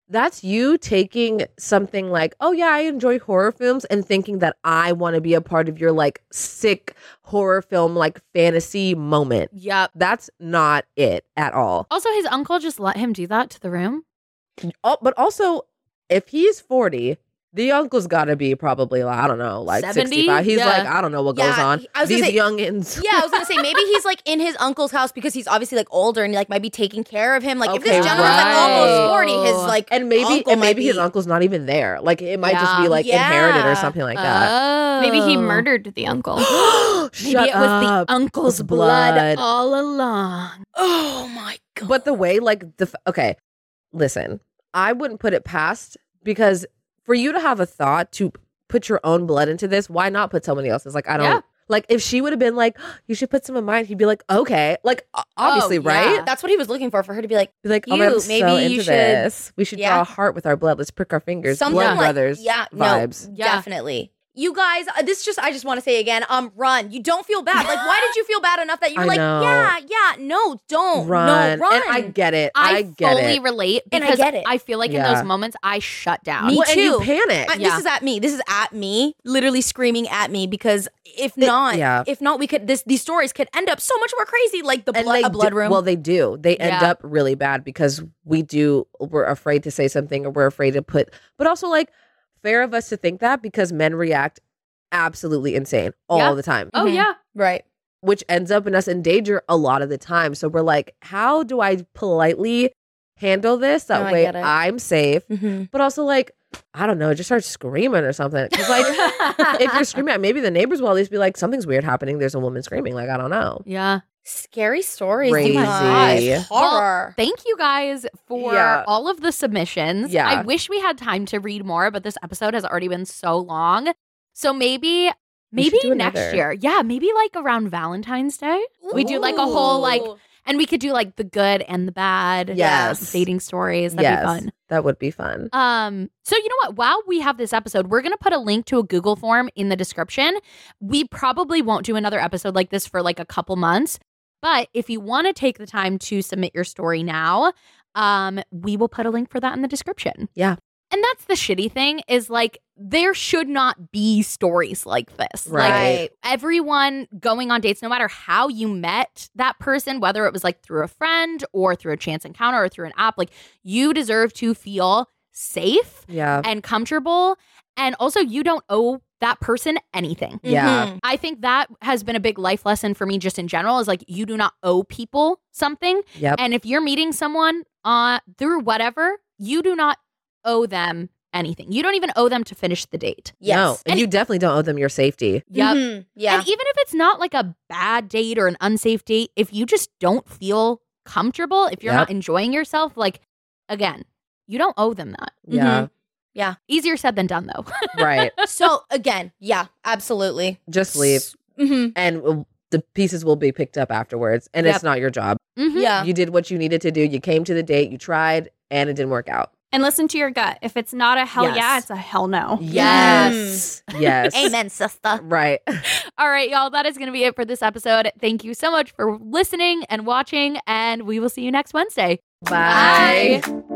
That's you taking something like, oh yeah, I enjoy horror films, and thinking that I want to be a part of your like sick horror film like fantasy moment. Yep. That's not it at all. Also, his uncle just let him do that to the room. Oh, but also, if he's forty, the uncle's got to be probably, like, I don't know, like seventy? sixty-five. He's Yeah. like, I don't know what Yeah, goes on. he- I was gonna These say- youngins. Yeah, I was gonna say maybe he's like in his uncle's house because he's obviously like older and like might be taking care of him. Like if Okay, this gentleman's like almost right. forty, his like And maybe uncle and might maybe his be- uncle's not even there. Like it might just be Yeah. like Yeah. inherited or something like that. Oh. Maybe he murdered the uncle. Maybe Shut it was up. the uncle's Blood. blood. all along. Oh my god! But the way, like, the f- okay, listen, I wouldn't put it past, because for you to have a thought to put your own blood into this, why not put somebody else's? Like, I don't, Yeah. like, if she would have been like, you should put some of mine, he'd be like, okay, like, o- obviously, yeah. right? That's what he was looking for for her to be like Be like, oh, You, man, I'm maybe so you into should- this. We should Yeah. draw a heart with our blood. Let's prick our fingers. something Blood like brothers yeah, vibes. No, Yeah. definitely. You guys, uh, this just I just want to say again, um, run. You don't feel bad. Like, why did you feel bad enough that you were I like, know. yeah, yeah, no, don't, Run. no, run. And I get it. I, I, get fully it. relate And I because get it. I feel like in Yeah. those moments I shut down. Me Well, and you too. panic. I- Yeah. This is at me. This is at me, literally screaming at me because if not, yeah. if not, we could. This these stories could end up so much more crazy, like the And blood, they a blood do- room. Well, they do. They end Yeah. up really bad because we do. We're afraid to say something, or we're afraid to put. But also, like, fair of us to think that because men react absolutely insane all Yeah. the time, Oh Mhm. yeah. right. which ends up in us in danger a lot of the time. So we're like, how do I politely handle this? That No, I way get it. I'm safe. Mm-hmm. But also, like, I don't know, just start screaming or something. Because, like, if you're screaming at, maybe the neighbors will at least be like, something's weird happening. There's a woman screaming. Like, I don't know. Yeah. Scary stories. Crazy. Oh my gosh. Horror. Well, thank you guys for Yeah. all of the submissions. Yeah. I wish we had time to read more, but this episode has already been so long. So maybe We should maybe do next another. year. Yeah, maybe like around Valentine's Day. We do like a whole like Ooh. and we could do like the good and the bad. Yes. Dating stories. That'd yes, be fun. that would be fun. Um, so you know what? While we have this episode, we're gonna put a link to a Google form in the description. We probably won't do another episode like this for like a couple months. But if you want to take the time to submit your story now, um, we will put a link for that in the description. Yeah. And that's the shitty thing is like there should not be stories like this. Right. Like everyone going on dates, no matter how you met that person, whether it was like through a friend or through a chance encounter or through an app, like you deserve to feel safe Yeah. and comfortable. And also you don't owe that person anything. Yeah. Mhm. I think that has been a big life lesson for me just in general is like you do not owe people something. Yep. And if you're meeting someone uh through whatever, you do not owe them anything. You don't even owe them to finish the date. Yes. No, and, And- you definitely don't owe them your safety. Yep. Mhm. Yeah. And even if it's not like a bad date or an unsafe date, if you just don't feel comfortable, if you're Yep. not enjoying yourself, like again, you don't owe them that. Yeah. Yeah. Easier said than done though. Right. So again, yeah, absolutely. Just leave, Mm-hmm. and uh, the pieces will be picked up afterwards. And Yep. it's not your job. Mhm. Yeah. You did what you needed to do. You came to the date. You tried, and it didn't work out. And listen to your gut. If it's not a hell Yes. yeah, it's a hell no. Yes. Yes. Amen, sister. Right. All right, y'all, that is going to be it for this episode. Thank you so much for listening and watching, and we will see you next Wednesday. Bye. Bye.